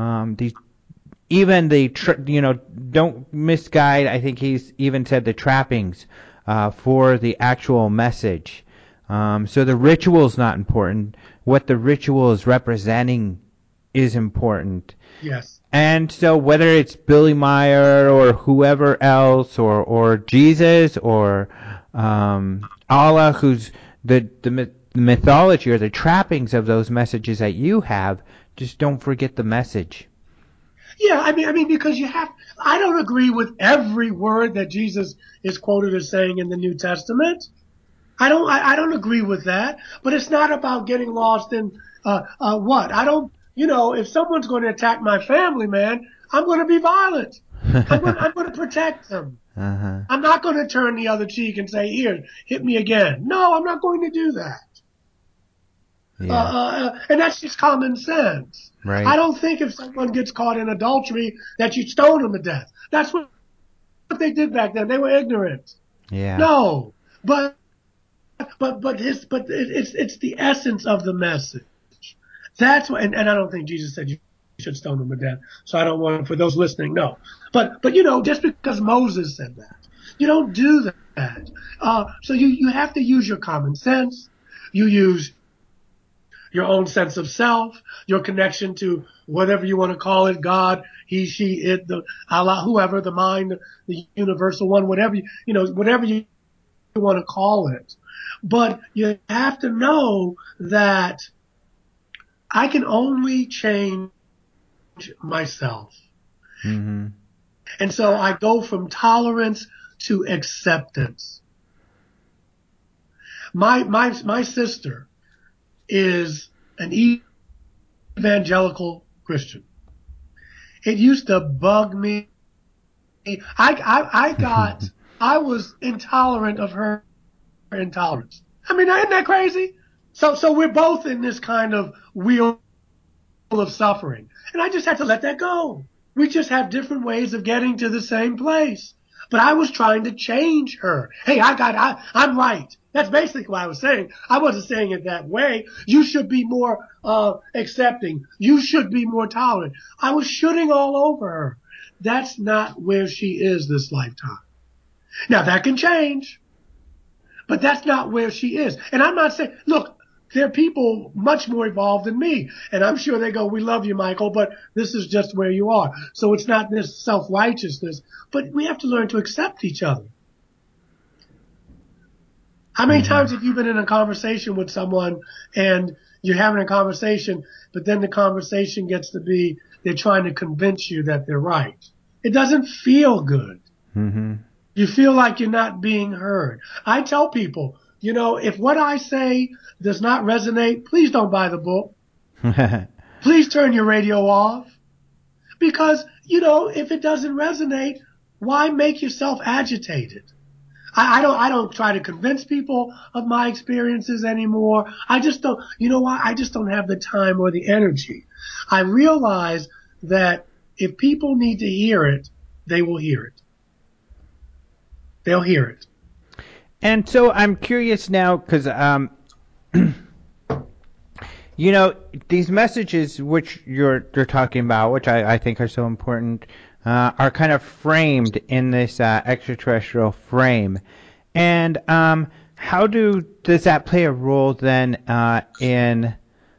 even don't misguide. I think he's even said the trappings for the actual message. So the ritual's not important. What the ritual is representing is important. Yes. And so whether it's Billy Meyer or whoever else or Jesus or Allah, who's the mythology or the trappings of those messages that you have, just don't forget the message. Yeah, I mean, because I don't agree with every word that Jesus is quoted as saying in the New Testament. I don't agree with that, but it's not about getting lost in, what? If someone's going to attack my family, man, I'm going to be violent. I'm going to protect them. Uh-huh. I'm not going to turn the other cheek and say, here, hit me again. No, I'm not going to do that. Yeah. And that's just common sense. Right. I don't think if someone gets caught in adultery that you stone them to death. That's what they did back then. They were ignorant. Yeah. No, but it's the essence of the message. That's what, and I don't think Jesus said you should stone them to death. So I don't want, for those listening, no. But just because Moses said that, you don't do that. So you have to use your common sense. You use your own sense of self, your connection to whatever you want to call it, God, he, she, it, the Allah, whoever, the mind, the universal one, whatever whatever you want to call it. But you have to know that I can only change myself. Mm-hmm. And so I go from tolerance to acceptance. My sister is an evangelical Christian. It used to bug me. I was intolerant of her intolerance. I mean, isn't that crazy? So we're both in this kind of wheel of suffering. And I just had to let that go. We just have different ways of getting to the same place. But I was trying to change her. Hey, I'm right. That's basically what I was saying. I wasn't saying it that way. You should be more accepting. You should be more tolerant. I was shooting all over her. That's not where she is this lifetime. Now that can change, but that's not where she is. And I'm not saying, look, there are people much more evolved than me. And I'm sure they go, we love you, Michael, but this is just where you are. So it's not this self-righteousness, but we have to learn to accept each other. How many times have you been in a conversation with someone and you're having a conversation, but then the conversation gets to be they're trying to convince you that they're right. It doesn't feel good. Mm-hmm. You feel like you're not being heard. I tell people, if what I say does not resonate, please don't buy the book. Please turn your radio off. Because, if it doesn't resonate, why make yourself agitated? I don't try to convince people of my experiences anymore. I just don't, why? I just don't have the time or the energy. I realize that if people need to hear it, they will hear it. They'll hear it. And so I'm curious now, because these messages which you're talking about, which I think are so important, are kind of framed in this extraterrestrial frame. And how does that play a role then in?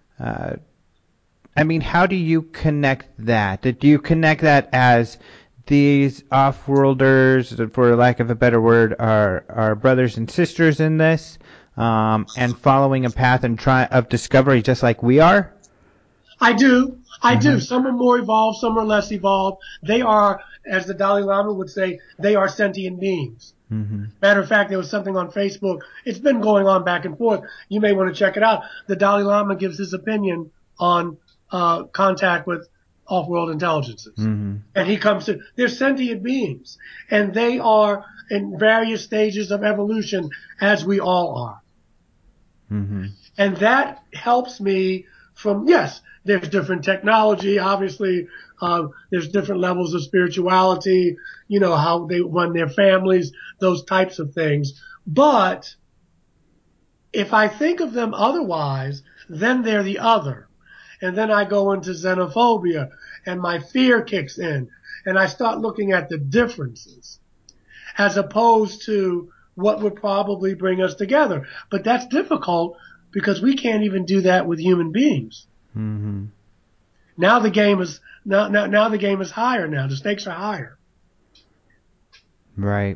How do you connect that? Do you connect that as these off-worlders, for lack of a better word, are brothers and sisters in this, and following a path of discovery just like we are? I do. Some are more evolved, some are less evolved. They are, as the Dalai Lama would say, they are sentient beings. Mm-hmm. Matter of fact, there was something on Facebook. It's been going on back and forth. You may want to check it out. The Dalai Lama gives his opinion on contact with off-world intelligences. Mm-hmm. And he comes to, they're sentient beings. And they are in various stages of evolution, as we all are. Mm-hmm. And that helps me from, yes, there's different technology, obviously. There's different levels of spirituality, how they run their families, those types of things. But if I think of them otherwise, then they're the other. And then I go into xenophobia and my fear kicks in and I start looking at the differences as opposed to what would probably bring us together. But that's difficult because we can't even do that with human beings. Mm-hmm. Now the game is now the game is higher now. The stakes are higher. Right.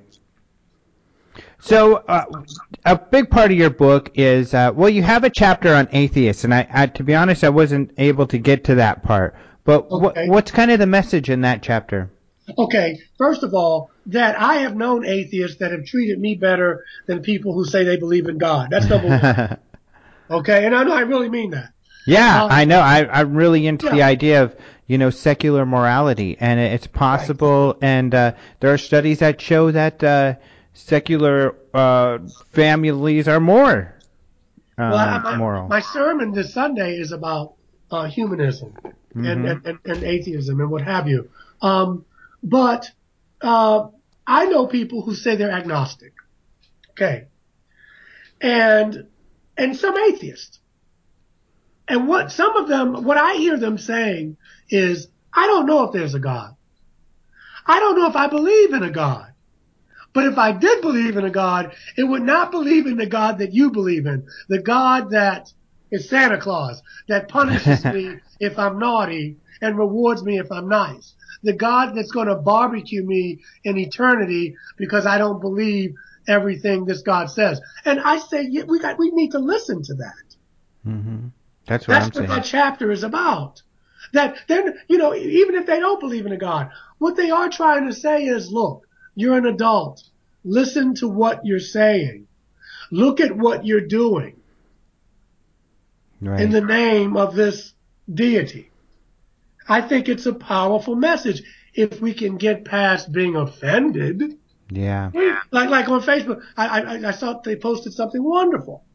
So a big part of your book is you have a chapter on atheists, and I to be honest, I wasn't able to get to that part. But Okay. what's kind of the message in that chapter? Okay, first of all, that I have known atheists that have treated me better than people who say they believe in God. That's number one. Okay, and I really mean that. Yeah, I know. I'm really into the idea of, secular morality, and it's possible, right. And there are studies that show that secular families are more moral. My sermon this Sunday is about humanism Mm-hmm. and atheism and what have you. But I know people who say they're agnostic. Okay. And some atheists. And what I hear them saying is, I don't know if there's a God. I don't know if I believe in a God. But if I did believe in a God, it would not believe in the God that you believe in. The God that is Santa Claus, that punishes me if I'm naughty and rewards me if I'm nice. The God that's going to barbecue me in eternity because I don't believe everything this God says. And I say, we need to listen to that. Mm-hmm. That's what that chapter is about. That then, even if they don't believe in a God, what they are trying to say is, look, you're an adult. Listen to what you're saying. Look at what you're doing. Right. In the name of this deity. I think it's a powerful message if we can get past being offended. Yeah. Like on Facebook, I saw they posted something wonderful.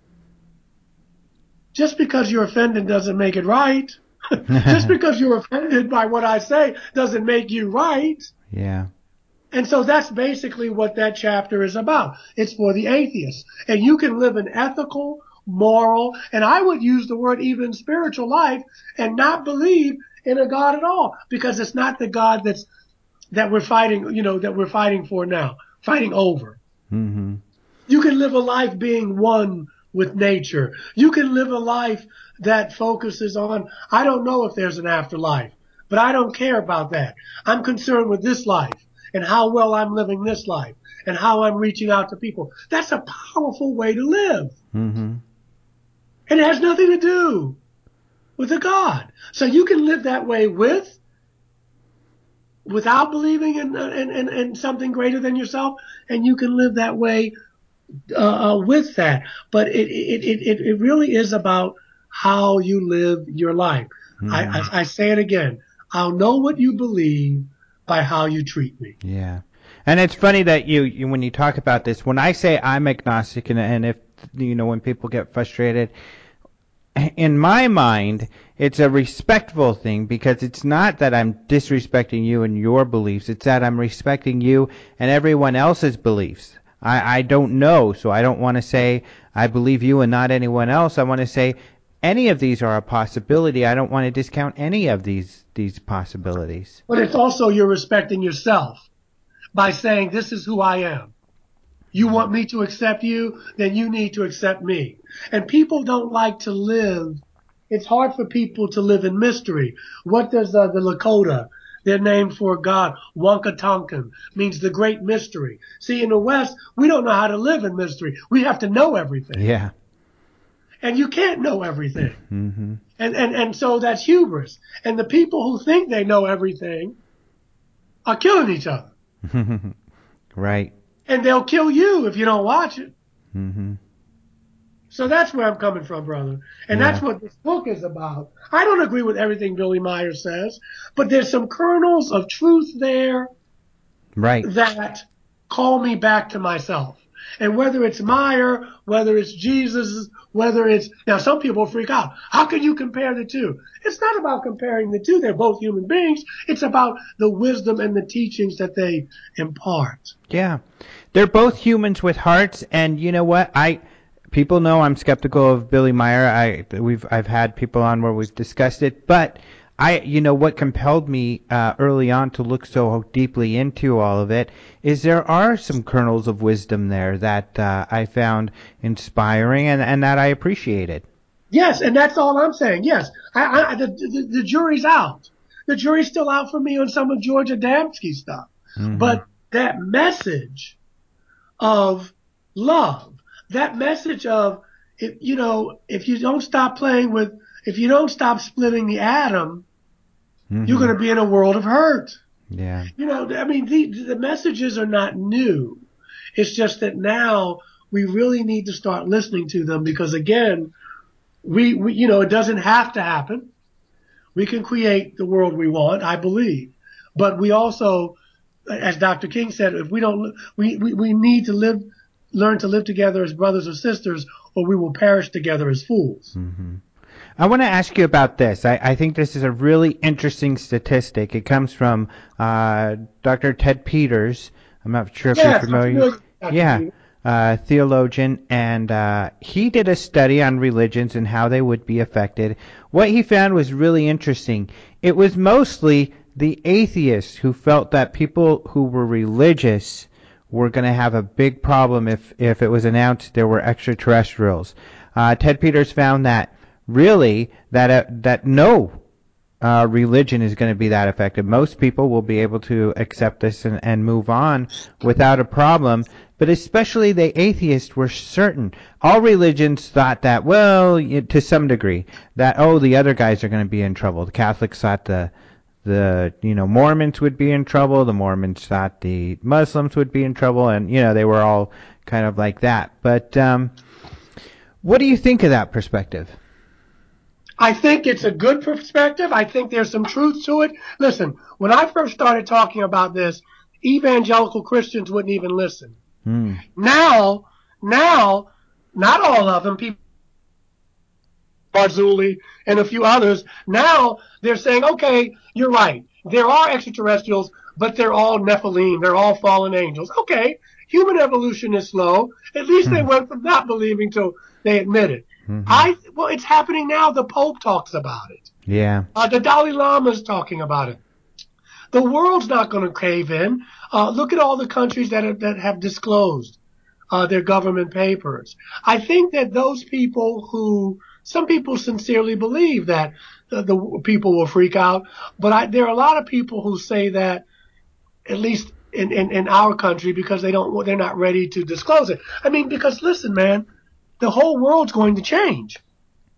Just because you're offended doesn't make it right. Just because you're offended by what I say doesn't make you right. Yeah. And so that's basically what that chapter is about. It's for the atheists. And you can live an ethical, moral, and I would use the word even spiritual life and not believe in a God at all, because it's not the God that we're fighting, that we're fighting for now, fighting over. Mm-hmm. You can live a life being one with nature. You can live a life that focuses on, I don't know if there's an afterlife, but I don't care about that. I'm concerned with this life and how well I'm living this life and how I'm reaching out to people. That's a powerful way to live. Mm-hmm. And it has nothing to do with a God. So you can live that way without believing in something greater than yourself, and you can live that way with that. But it really is about how you live your life. I say it again. I'll know what you believe by how you treat me. Yeah. And it's funny that you when you talk about this, when I say I'm agnostic, and if, when people get frustrated, in my mind, it's a respectful thing, because it's not that I'm disrespecting you and your beliefs. It's that I'm respecting you and everyone else's beliefs. I don't know, so I don't want to say I believe you and not anyone else. I want to say any of these are a possibility. I don't want to discount any of these possibilities. But it's also you're respecting yourself by saying, this is who I am. You want me to accept you, then you need to accept me. And people don't like to live. It's hard for people to live in mystery. What does the Lakota, their name for God, Wankatonkan, means the great mystery. See, in the West, we don't know how to live in mystery. We have to know everything. Yeah. And you can't know everything. Mm-hmm. And so that's hubris. And the people who think they know everything are killing each other. Right. And they'll kill you if you don't watch it. Mm-hmm. So that's where I'm coming from, brother. And Yeah. that's what this book is about. I don't agree with everything Billy Meyer says, but there's some kernels of truth there Right. that call me back to myself. And whether it's Meyer, whether it's Jesus, whether it's, now some people freak out. How can you compare the two? It's not about comparing the two. They're both human beings. It's about the wisdom and the teachings that they impart. Yeah. They're both humans with hearts, and you know what? People know I'm skeptical of Billy Meyer. I've had people on where we've discussed it, but what compelled me early on to look so deeply into all of it is there are some kernels of wisdom there that I found inspiring and that I appreciated. Yes, and that's all I'm saying. Yes, the jury's out. The jury's still out for me on some of George Adamski's stuff. Mm-hmm. But that message of love, that message of, if you don't stop if you don't stop splitting the atom, Mm-hmm. you're going to be in a world of hurt. Yeah. I mean, the messages are not new. It's just that now we really need to start listening to them because, again, we it doesn't have to happen. We can create the world we want, I believe. But we also, as Dr. King said, if we don't, we need to learn to live together as brothers or sisters, or we will perish together as fools. Mm-hmm. I want to ask you about this. I think this is a really interesting statistic. It comes from Dr. Ted Peters. I'm not sure if you're familiar. Yeah, theologian, and he did a study on religions and how they would be affected. What he found was really interesting. It was mostly the atheists who felt that people who were religious were going to have a big problem if it was announced there were extraterrestrials. Ted Peters found that really that no religion is going to be that affected. Most people will be able to accept this and move on without a problem. But especially the atheists were certain. All religions thought that, well, to some degree, that, the other guys are going to be in trouble. The Catholics thought the Mormons would be in trouble. The Mormons thought the Muslims would be in trouble. And, they were all kind of like that. But what do you think of that perspective? I think it's a good perspective. I think there's some truth to it. Listen, when I first started talking about this, evangelical Christians wouldn't even listen. Now, not all of them, people, Marzulli and a few others, now they're saying, okay, you're right. There are extraterrestrials, but they're all Nephilim. They're all fallen angels. Okay, human evolution is slow. At least they went from not believing to they admit it. Well, it's happening now. The Pope talks about it. Yeah. The Dalai Lama is talking about it. The world's not going to cave in. Look at all the countries that have disclosed their government papers. I think that those people some people sincerely believe that the people will freak out, but there are a lot of people who say that, at least in our country, because they're not ready to disclose it. I mean, because listen, man, the whole world's going to change.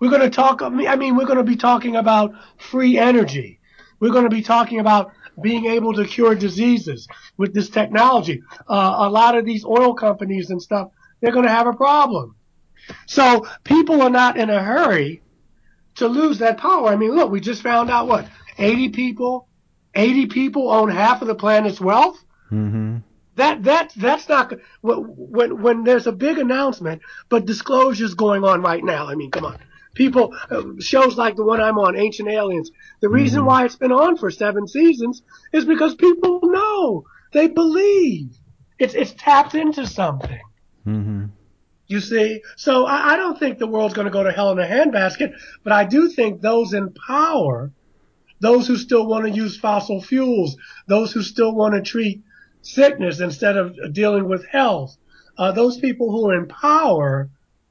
We're going to talk, I mean, we're going to be talking about free energy. We're going to be talking about being able to cure diseases with this technology. A lot of these oil companies and stuff, they're going to have a problem. So people are not in a hurry to lose that power. I mean, look, we just found out what, 80 people own half of the planet's wealth. Mm-hmm. That's not when there's a big announcement, but disclosure's going on right now. I mean, come on. People, shows like the one I'm on, Ancient Aliens. The reason why it's been on for 7 seasons is because people know, they believe it's tapped into something. Mm-hmm. You see, so I don't think the world's going to go to hell in a handbasket, but I do think those in power, those who still want to use fossil fuels, those who still want to treat sickness instead of dealing with health, those people who are in power,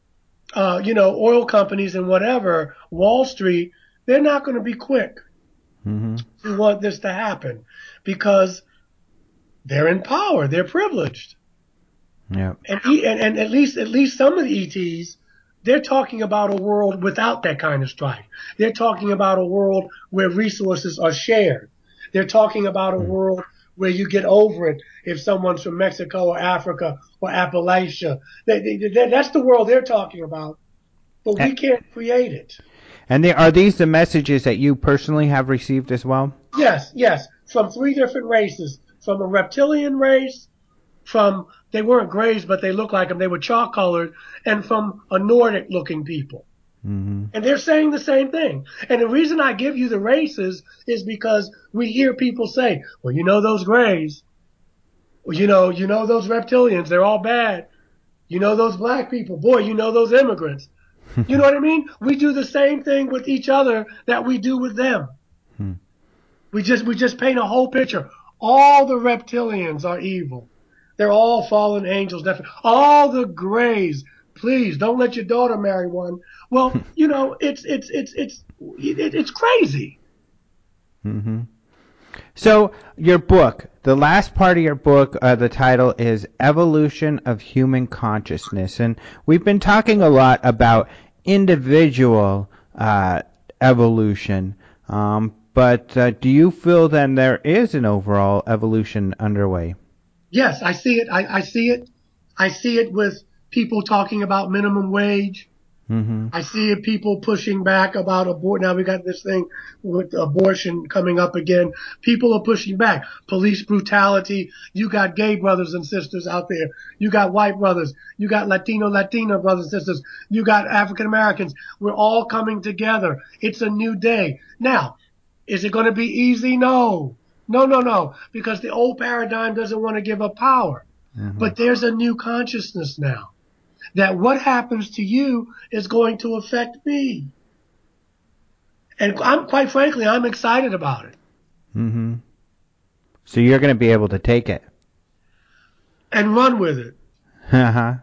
oil companies and whatever, Wall Street, they're not going to be quick to want this to happen because they're in power, they're privileged. Yeah. And at least some of the ETs, they're talking about a world without that kind of strife. They're talking about a world where resources are shared. They're talking about a world where you get over it if someone's from Mexico or Africa or Appalachia. That's the world they're talking about, but we can't create it. And are these the messages that you personally have received as well? Yes, from 3 different races, from a reptilian race, they weren't grays, but they looked like them. They were chalk colored, and from a Nordic looking people. Mm-hmm. And they're saying the same thing. And the reason I give you the races is because we hear people say, well, those grays, well, those reptilians, they're all bad. Those black people, boy, those immigrants. You know what I mean? We do the same thing with each other that we do with them. We just paint a whole picture. All the reptilians are evil. They're all fallen angels. Definitely. All the grays, please don't let your daughter marry one. Well, it's crazy. Mm-hmm. So your book, the last part of your book, the title is Evolution of Human Consciousness, and we've been talking a lot about individual evolution. But do you feel then there is an overall evolution underway? Yes, I see it. I see it. I see it with people talking about minimum wage. Mm-hmm. I see it, people pushing back about abortion. Now we got this thing with abortion coming up again. People are pushing back. Police brutality. You got gay brothers and sisters out there. You got white brothers. You got Latina brothers and sisters. You got African Americans. We're all coming together. It's a new day. Now, is it going to be easy? No. No. Because the old paradigm doesn't want to give up power. Mm-hmm. But there's a new consciousness now that what happens to you is going to affect me. And quite frankly, I'm excited about it. Mm-hmm. So you're going to be able to take it. And run with it. Uh-huh.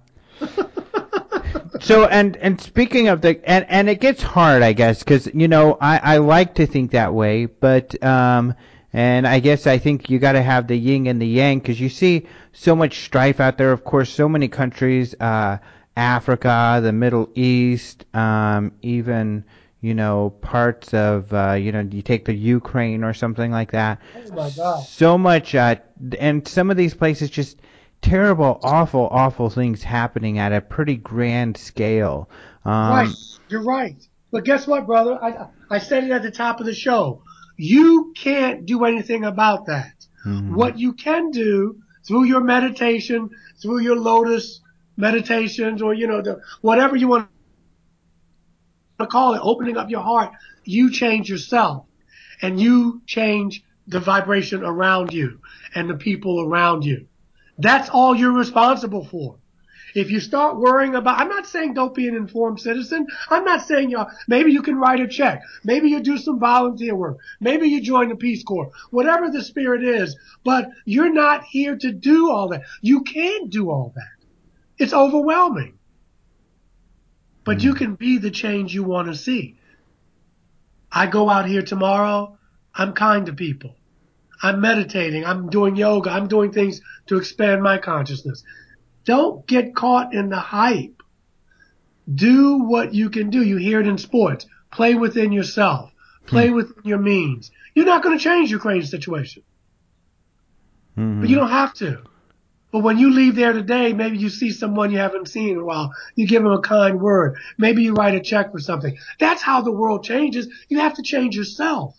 So, and speaking of and it gets hard, I guess, because, I like to think that way, but, and I think you got to have the yin and the yang, because you see so much strife out there. Of course, so many countries, Africa, the Middle East, even, parts of, you take the Ukraine or something like that. Oh my God. So much, and some of these places just terrible, awful things happening at a pretty grand scale. Right. You're right. But guess what, brother? I said it at the top of the show. You can't do anything about that. Mm-hmm. What you can do through your meditation, through your lotus meditations, or, whatever you want to call it, opening up your heart, you change yourself and you change the vibration around you and the people around you. That's all you're responsible for. If you start worrying about, I'm not saying don't be an informed citizen. I'm not saying maybe you can write a check. Maybe you do some volunteer work. Maybe you join the Peace Corps. Whatever the spirit is, but you're not here to do all that. You can't do all that. It's overwhelming. But you can be the change you want to see. I go out here tomorrow. I'm kind to people. I'm meditating. I'm doing yoga. I'm doing things to expand my consciousness. Don't get caught in the hype. Do what you can do. You hear it in sports. Play within yourself. Play within your means. You're not going to change your crazy situation. Mm-hmm. But you don't have to. But when you leave there today, maybe you see someone you haven't seen in a while. You give them a kind word. Maybe you write a check for something. That's how the world changes. You have to change yourself.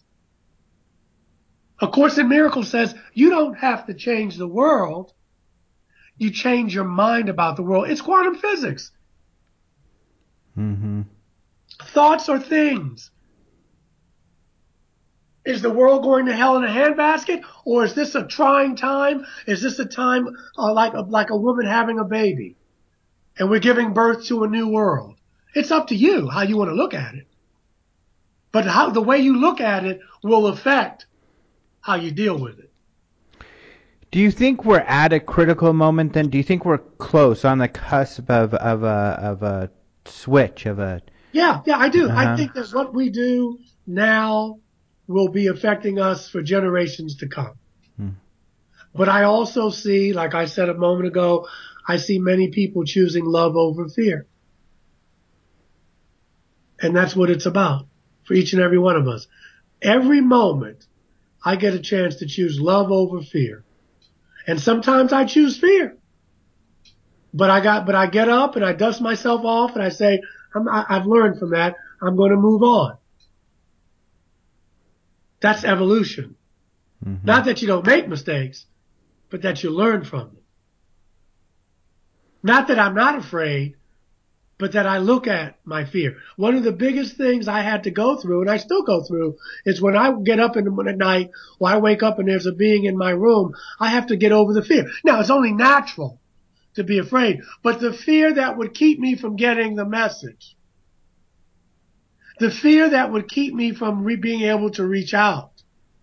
A Course in Miracles says you don't have to change the world. You change your mind about the world. It's quantum physics. Mm-hmm. Thoughts are things. Is the world going to hell in a handbasket, or is this a trying time? Is this a time like a woman having a baby, and we're giving birth to a new world? It's up to you how you want to look at it. But the way you look at it will affect how you deal with it. Do you think we're at a critical moment then? Do you think we're close on the cusp of a switch of a? Yeah, I do. I think that what we do now will be affecting us for generations to come. But I also see, like I said a moment ago, I see many people choosing love over fear. And that's what it's about for each and every one of us. Every moment I get a chance to choose love over fear. And sometimes I choose fear. But I get up and I dust myself off and I say, I've learned from that. I'm going to move on. That's evolution. Mm-hmm. Not that you don't make mistakes, but that you learn from them. Not that I'm not afraid, but that I look at my fear. One of the biggest things I had to go through, and I still go through, is when I get up at night or I wake up and there's a being in my room, I have to get over the fear. Now, it's only natural to be afraid, but the fear that would keep me from getting the message, the fear that would keep me from being able to reach out,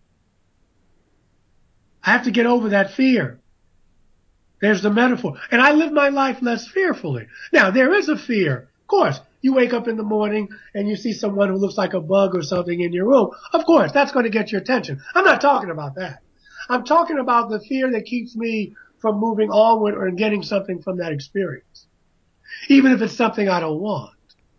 I have to get over that fear. There's the metaphor. And I live my life less fearfully. Now, there is a fear. Of course, you wake up in the morning and you see someone who looks like a bug or something in your room. Of course, that's going to get your attention. I'm not talking about that. I'm talking about the fear that keeps me from moving onward or getting something from that experience, even if it's something I don't want.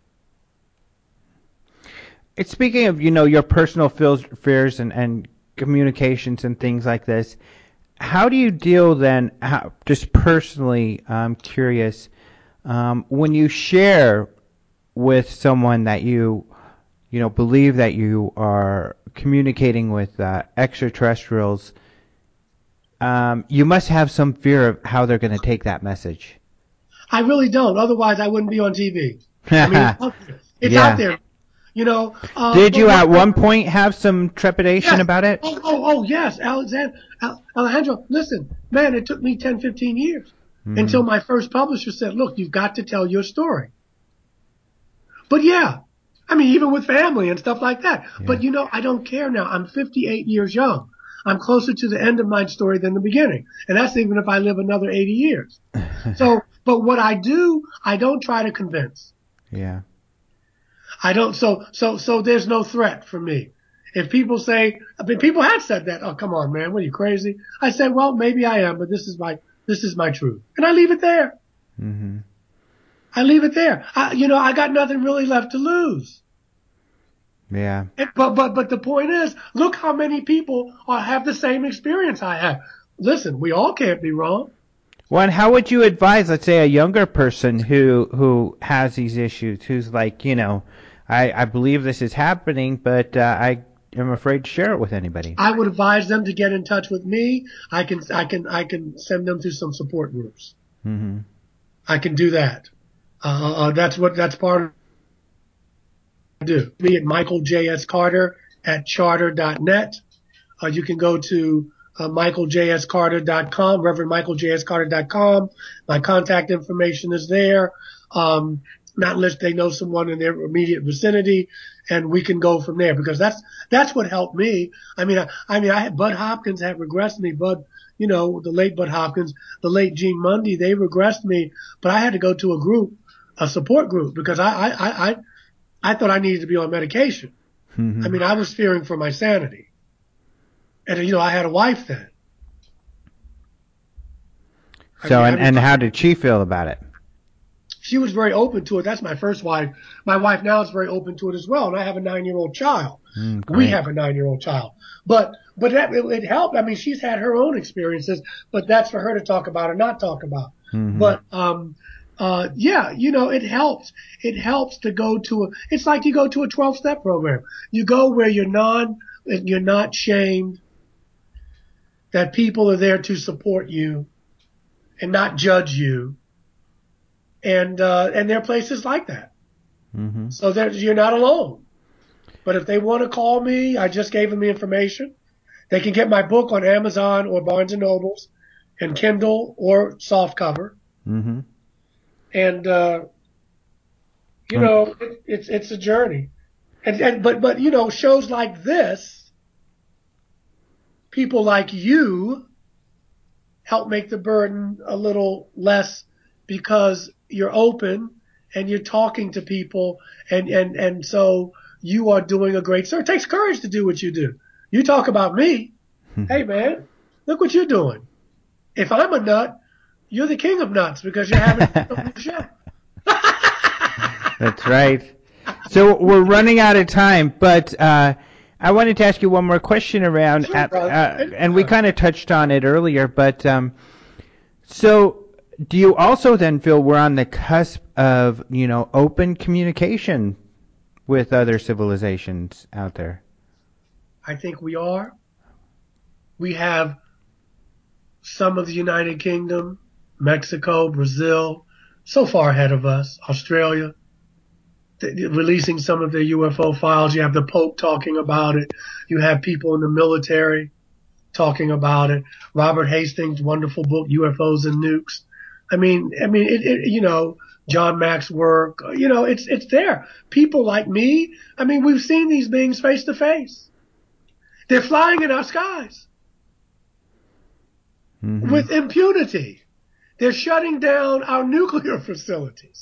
It's speaking of, your personal fears and communications and things like this. How do you deal then, just personally, I'm curious, when you share with someone that you believe that you are communicating with extraterrestrials, you must have some fear of how they're going to take that message. I really don't. Otherwise, I wouldn't be on TV. I mean, it's out there. Did you at one point have some trepidation about it? Oh, yes. Alejandro, listen, man, it took me 10, 15 years until my first publisher said, look, you've got to tell your story. But yeah, I mean, even with family and stuff like that. Yeah. But I don't care now. I'm 58 years young. I'm closer to the end of my story than the beginning. And that's even if I live another 80 years. But what I do, I don't try to convince. Yeah. I don't, so there's no threat for me. If people say, people have said that, oh, come on, man, what are you, crazy? I said, well, maybe I am, but this is my truth. And I leave it there. Mm-hmm. I leave it there. I got nothing really left to lose. Yeah. But the point is, look how many people have the same experience I have. Listen, we all can't be wrong. Well, and how would you advise, let's say, a younger person who has these issues, who's like, I believe this is happening, but I am afraid to share it with anybody? I would advise them to get in touch with me. I can send them to some support groups. Mm-hmm. I can do that. That's part of what I do. Me at Michael J.S. Carter at charter.net. You can go to michaeljscarter.com, Reverend michaeljscarter.com. My contact information is there. Not unless they know someone in their immediate vicinity, and we can go from there, because that's what helped me. I mean, I had Bud Hopkins had regressed me. Bud, the late Bud Hopkins, the late Gene Mundy, they regressed me, but I had to go to a support group, because I thought I needed to be on medication. Mm-hmm. I mean, I was fearing for my sanity. And, I had a wife then. So, and how did she feel about it? she was very open to it. That's my first wife. My wife now is very open to it as well, and I have a 9-year-old child. We have a 9-year-old child, but it helped. I mean, she's had her own experiences, but that's for her to talk about or not talk about. But yeah, it helps. It helps to go to it's like you go to a 12-step program. You go where you're not shamed, that people are there to support you and not judge you. And there are places like that. So you're not alone. But if they want to call me, I just gave them the information. They can get my book on Amazon or Barnes and Nobles, and Kindle or softcover. And it's a journey. But shows like this, people like you, help make the burden a little less, because you're open and you're talking to people, and so you are doing a great service. It takes courage to do what you do. You talk about me. Hey, man, look what you're doing. If I'm a nut, you're the king of nuts because you're having a show. That's right. So we're running out of time, but I wanted to ask you one more question around, and we kind of touched on it earlier, but so do you also then feel we're on the cusp of, open communication with other civilizations out there? I think we are. We have some of the United Kingdom, Mexico, Brazil, so far ahead of us, Australia, releasing some of their UFO files. You have the Pope talking about it. You have people in the military talking about it. Robert Hastings' wonderful book, UFOs and Nukes. I mean, John Mack's work, it's there. People like me, I mean, we've seen these beings face to face. They're flying in our skies with impunity. They're shutting down our nuclear facilities.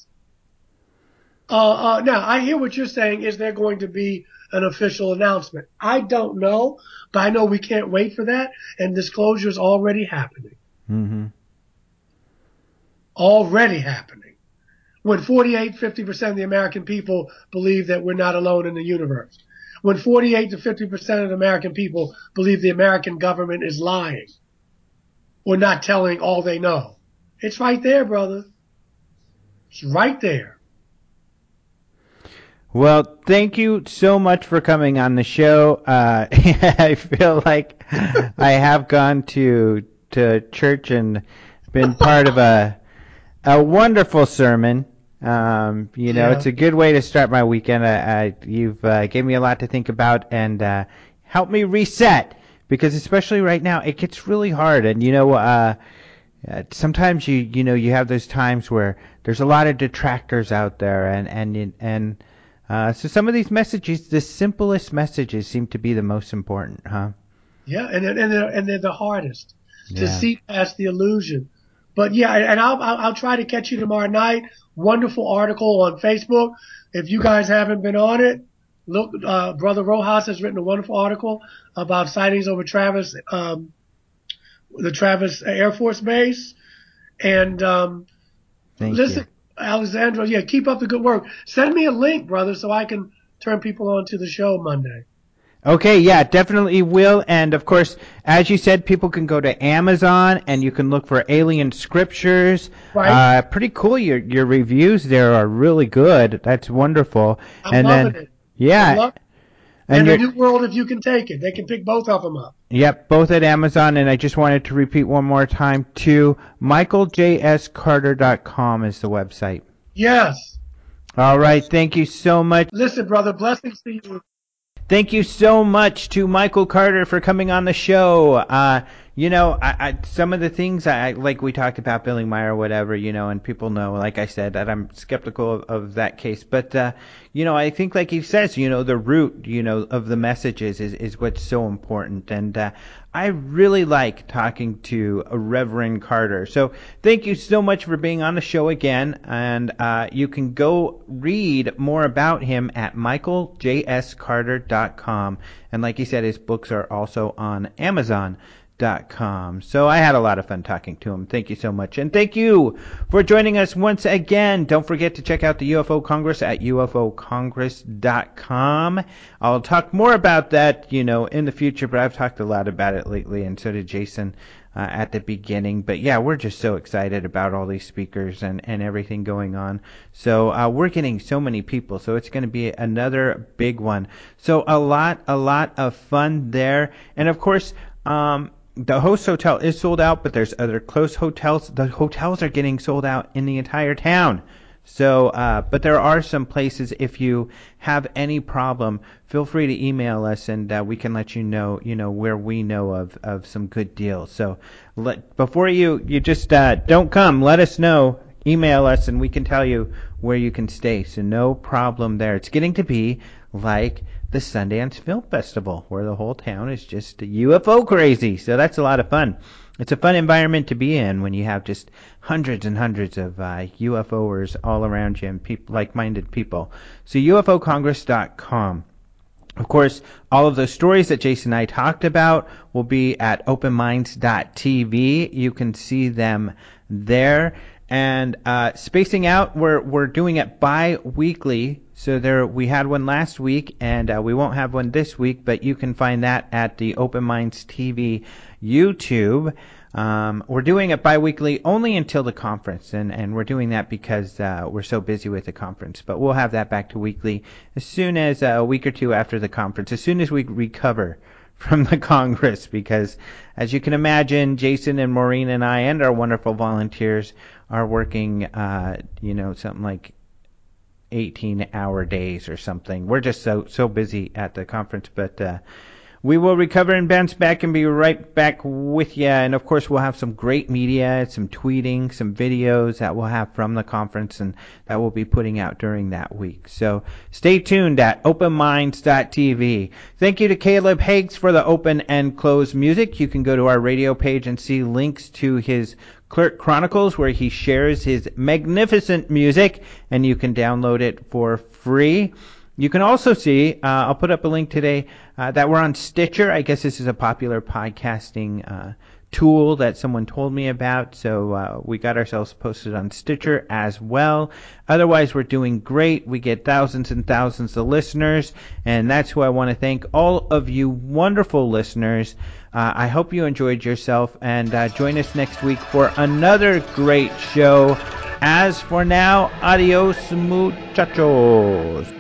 Now, I hear what you're saying. Is there going to be an official announcement? I don't know, but I know we can't wait for that, and disclosure is already happening. Already happening. When 50% of the American people believe that we're not alone in the universe. When 48 to 50% of the American people believe the American government is lying or not telling all they know. It's right there, brother. It's right there. Well, thank you so much for coming on the show. I feel like I have gone to church and been part of a wonderful sermon. It's a good way to start my weekend. You've gave me a lot to think about and helped me reset, because especially right now it gets really hard. And sometimes you have those times where there's a lot of detractors out there, and so some of these messages, the simplest messages, seem to be the most important, huh? Yeah, and they're the hardest to see past the illusion. But yeah, and I'll try to catch you tomorrow night. Wonderful article on Facebook. If you guys haven't been on it, look. Brother Rojas has written a wonderful article about sightings over Travis, the Travis Air Force Base. And listen, Alexandra, keep up the good work. Send me a link, brother, so I can turn people on to the show Monday. Okay, yeah, definitely will. And of course, as you said, people can go to Amazon and you can look for Alien Scriptures. Right. Pretty cool. Your reviews there are really good. That's wonderful. I'm loving it. Yeah. And A New World, if you can take it. They can pick both of them up. Yep, both at Amazon. And I just wanted to repeat one more time, too. MichaelJSCarter.com is the website. Yes. All right. Thank you so much. Listen, brother, blessings to you. Thank you so much to Michael Carter for coming on the show. Some of the things like we talked about Billy Meyer or whatever, and people know, like I said, that I'm skeptical of that case. But, I think like he says, the root, of the messages is what's so important. And, I really like talking to Reverend Carter. So thank you so much for being on the show again. And you can go read more about him at michaeljscarter.com. And like he said, his books are also on Amazon. UFOcongress.com. So I had a lot of fun talking to him. Thank you so much. And thank you for joining us once again. Don't forget to check out the UFO Congress at UFOcongress.com. I'll talk more about that, in the future, but I've talked a lot about it lately, and so did Jason at the beginning. But yeah, we're just so excited about all these speakers and everything going on. So we're getting so many people, so it's going to be another big one. So a lot of fun there. And of course, the host hotel is sold out, but there's other close hotels. The hotels are getting sold out in the entire town. So, but there are some places. If you have any problem, feel free to email us, and we can let you know, where we know of some good deals. So, before you just don't come, let us know. Email us, and we can tell you where you can stay. So, no problem there. It's getting to be like the Sundance Film Festival, where the whole town is just UFO crazy. So that's a lot of fun. It's a fun environment to be in when you have just hundreds and hundreds of UFOers all around you and like-minded people. So UFOcongress.com. Of course, all of those stories that Jason and I talked about will be at openminds.tv. You can see them there. And spacing out, we're doing it bi-weekly. So we had one last week, and we won't have one this week, but you can find that at the Open Minds TV YouTube. We're doing it bi-weekly only until the conference, and we're doing that because we're so busy with the conference. But we'll have that back to weekly as soon as a week or two after the conference, as soon as we recover from the Congress, because as you can imagine, Jason and Maureen and I and our wonderful volunteers are working, something like 18-hour days or something. We're just so busy at the conference, but we will recover and bounce back and be right back with you. And of course, we'll have some great media, some tweeting, some videos that we'll have from the conference, and that we'll be putting out during that week. So stay tuned at openminds.tv. Thank you to Caleb Higgs for the open and close music. You can go to our radio page and see links to his Clerk Chronicles, where he shares his magnificent music, and you can download it for free. You can also see, I'll put up a link today, that we're on Stitcher. I guess this is a popular podcasting tool that someone told me about, so we got ourselves posted on Stitcher as well. Otherwise, we're doing great. We get thousands and thousands of listeners, and that's who I want to thank, all of you wonderful listeners. I hope you enjoyed yourself, and join us next week for another great show. As for now, adios muchachos.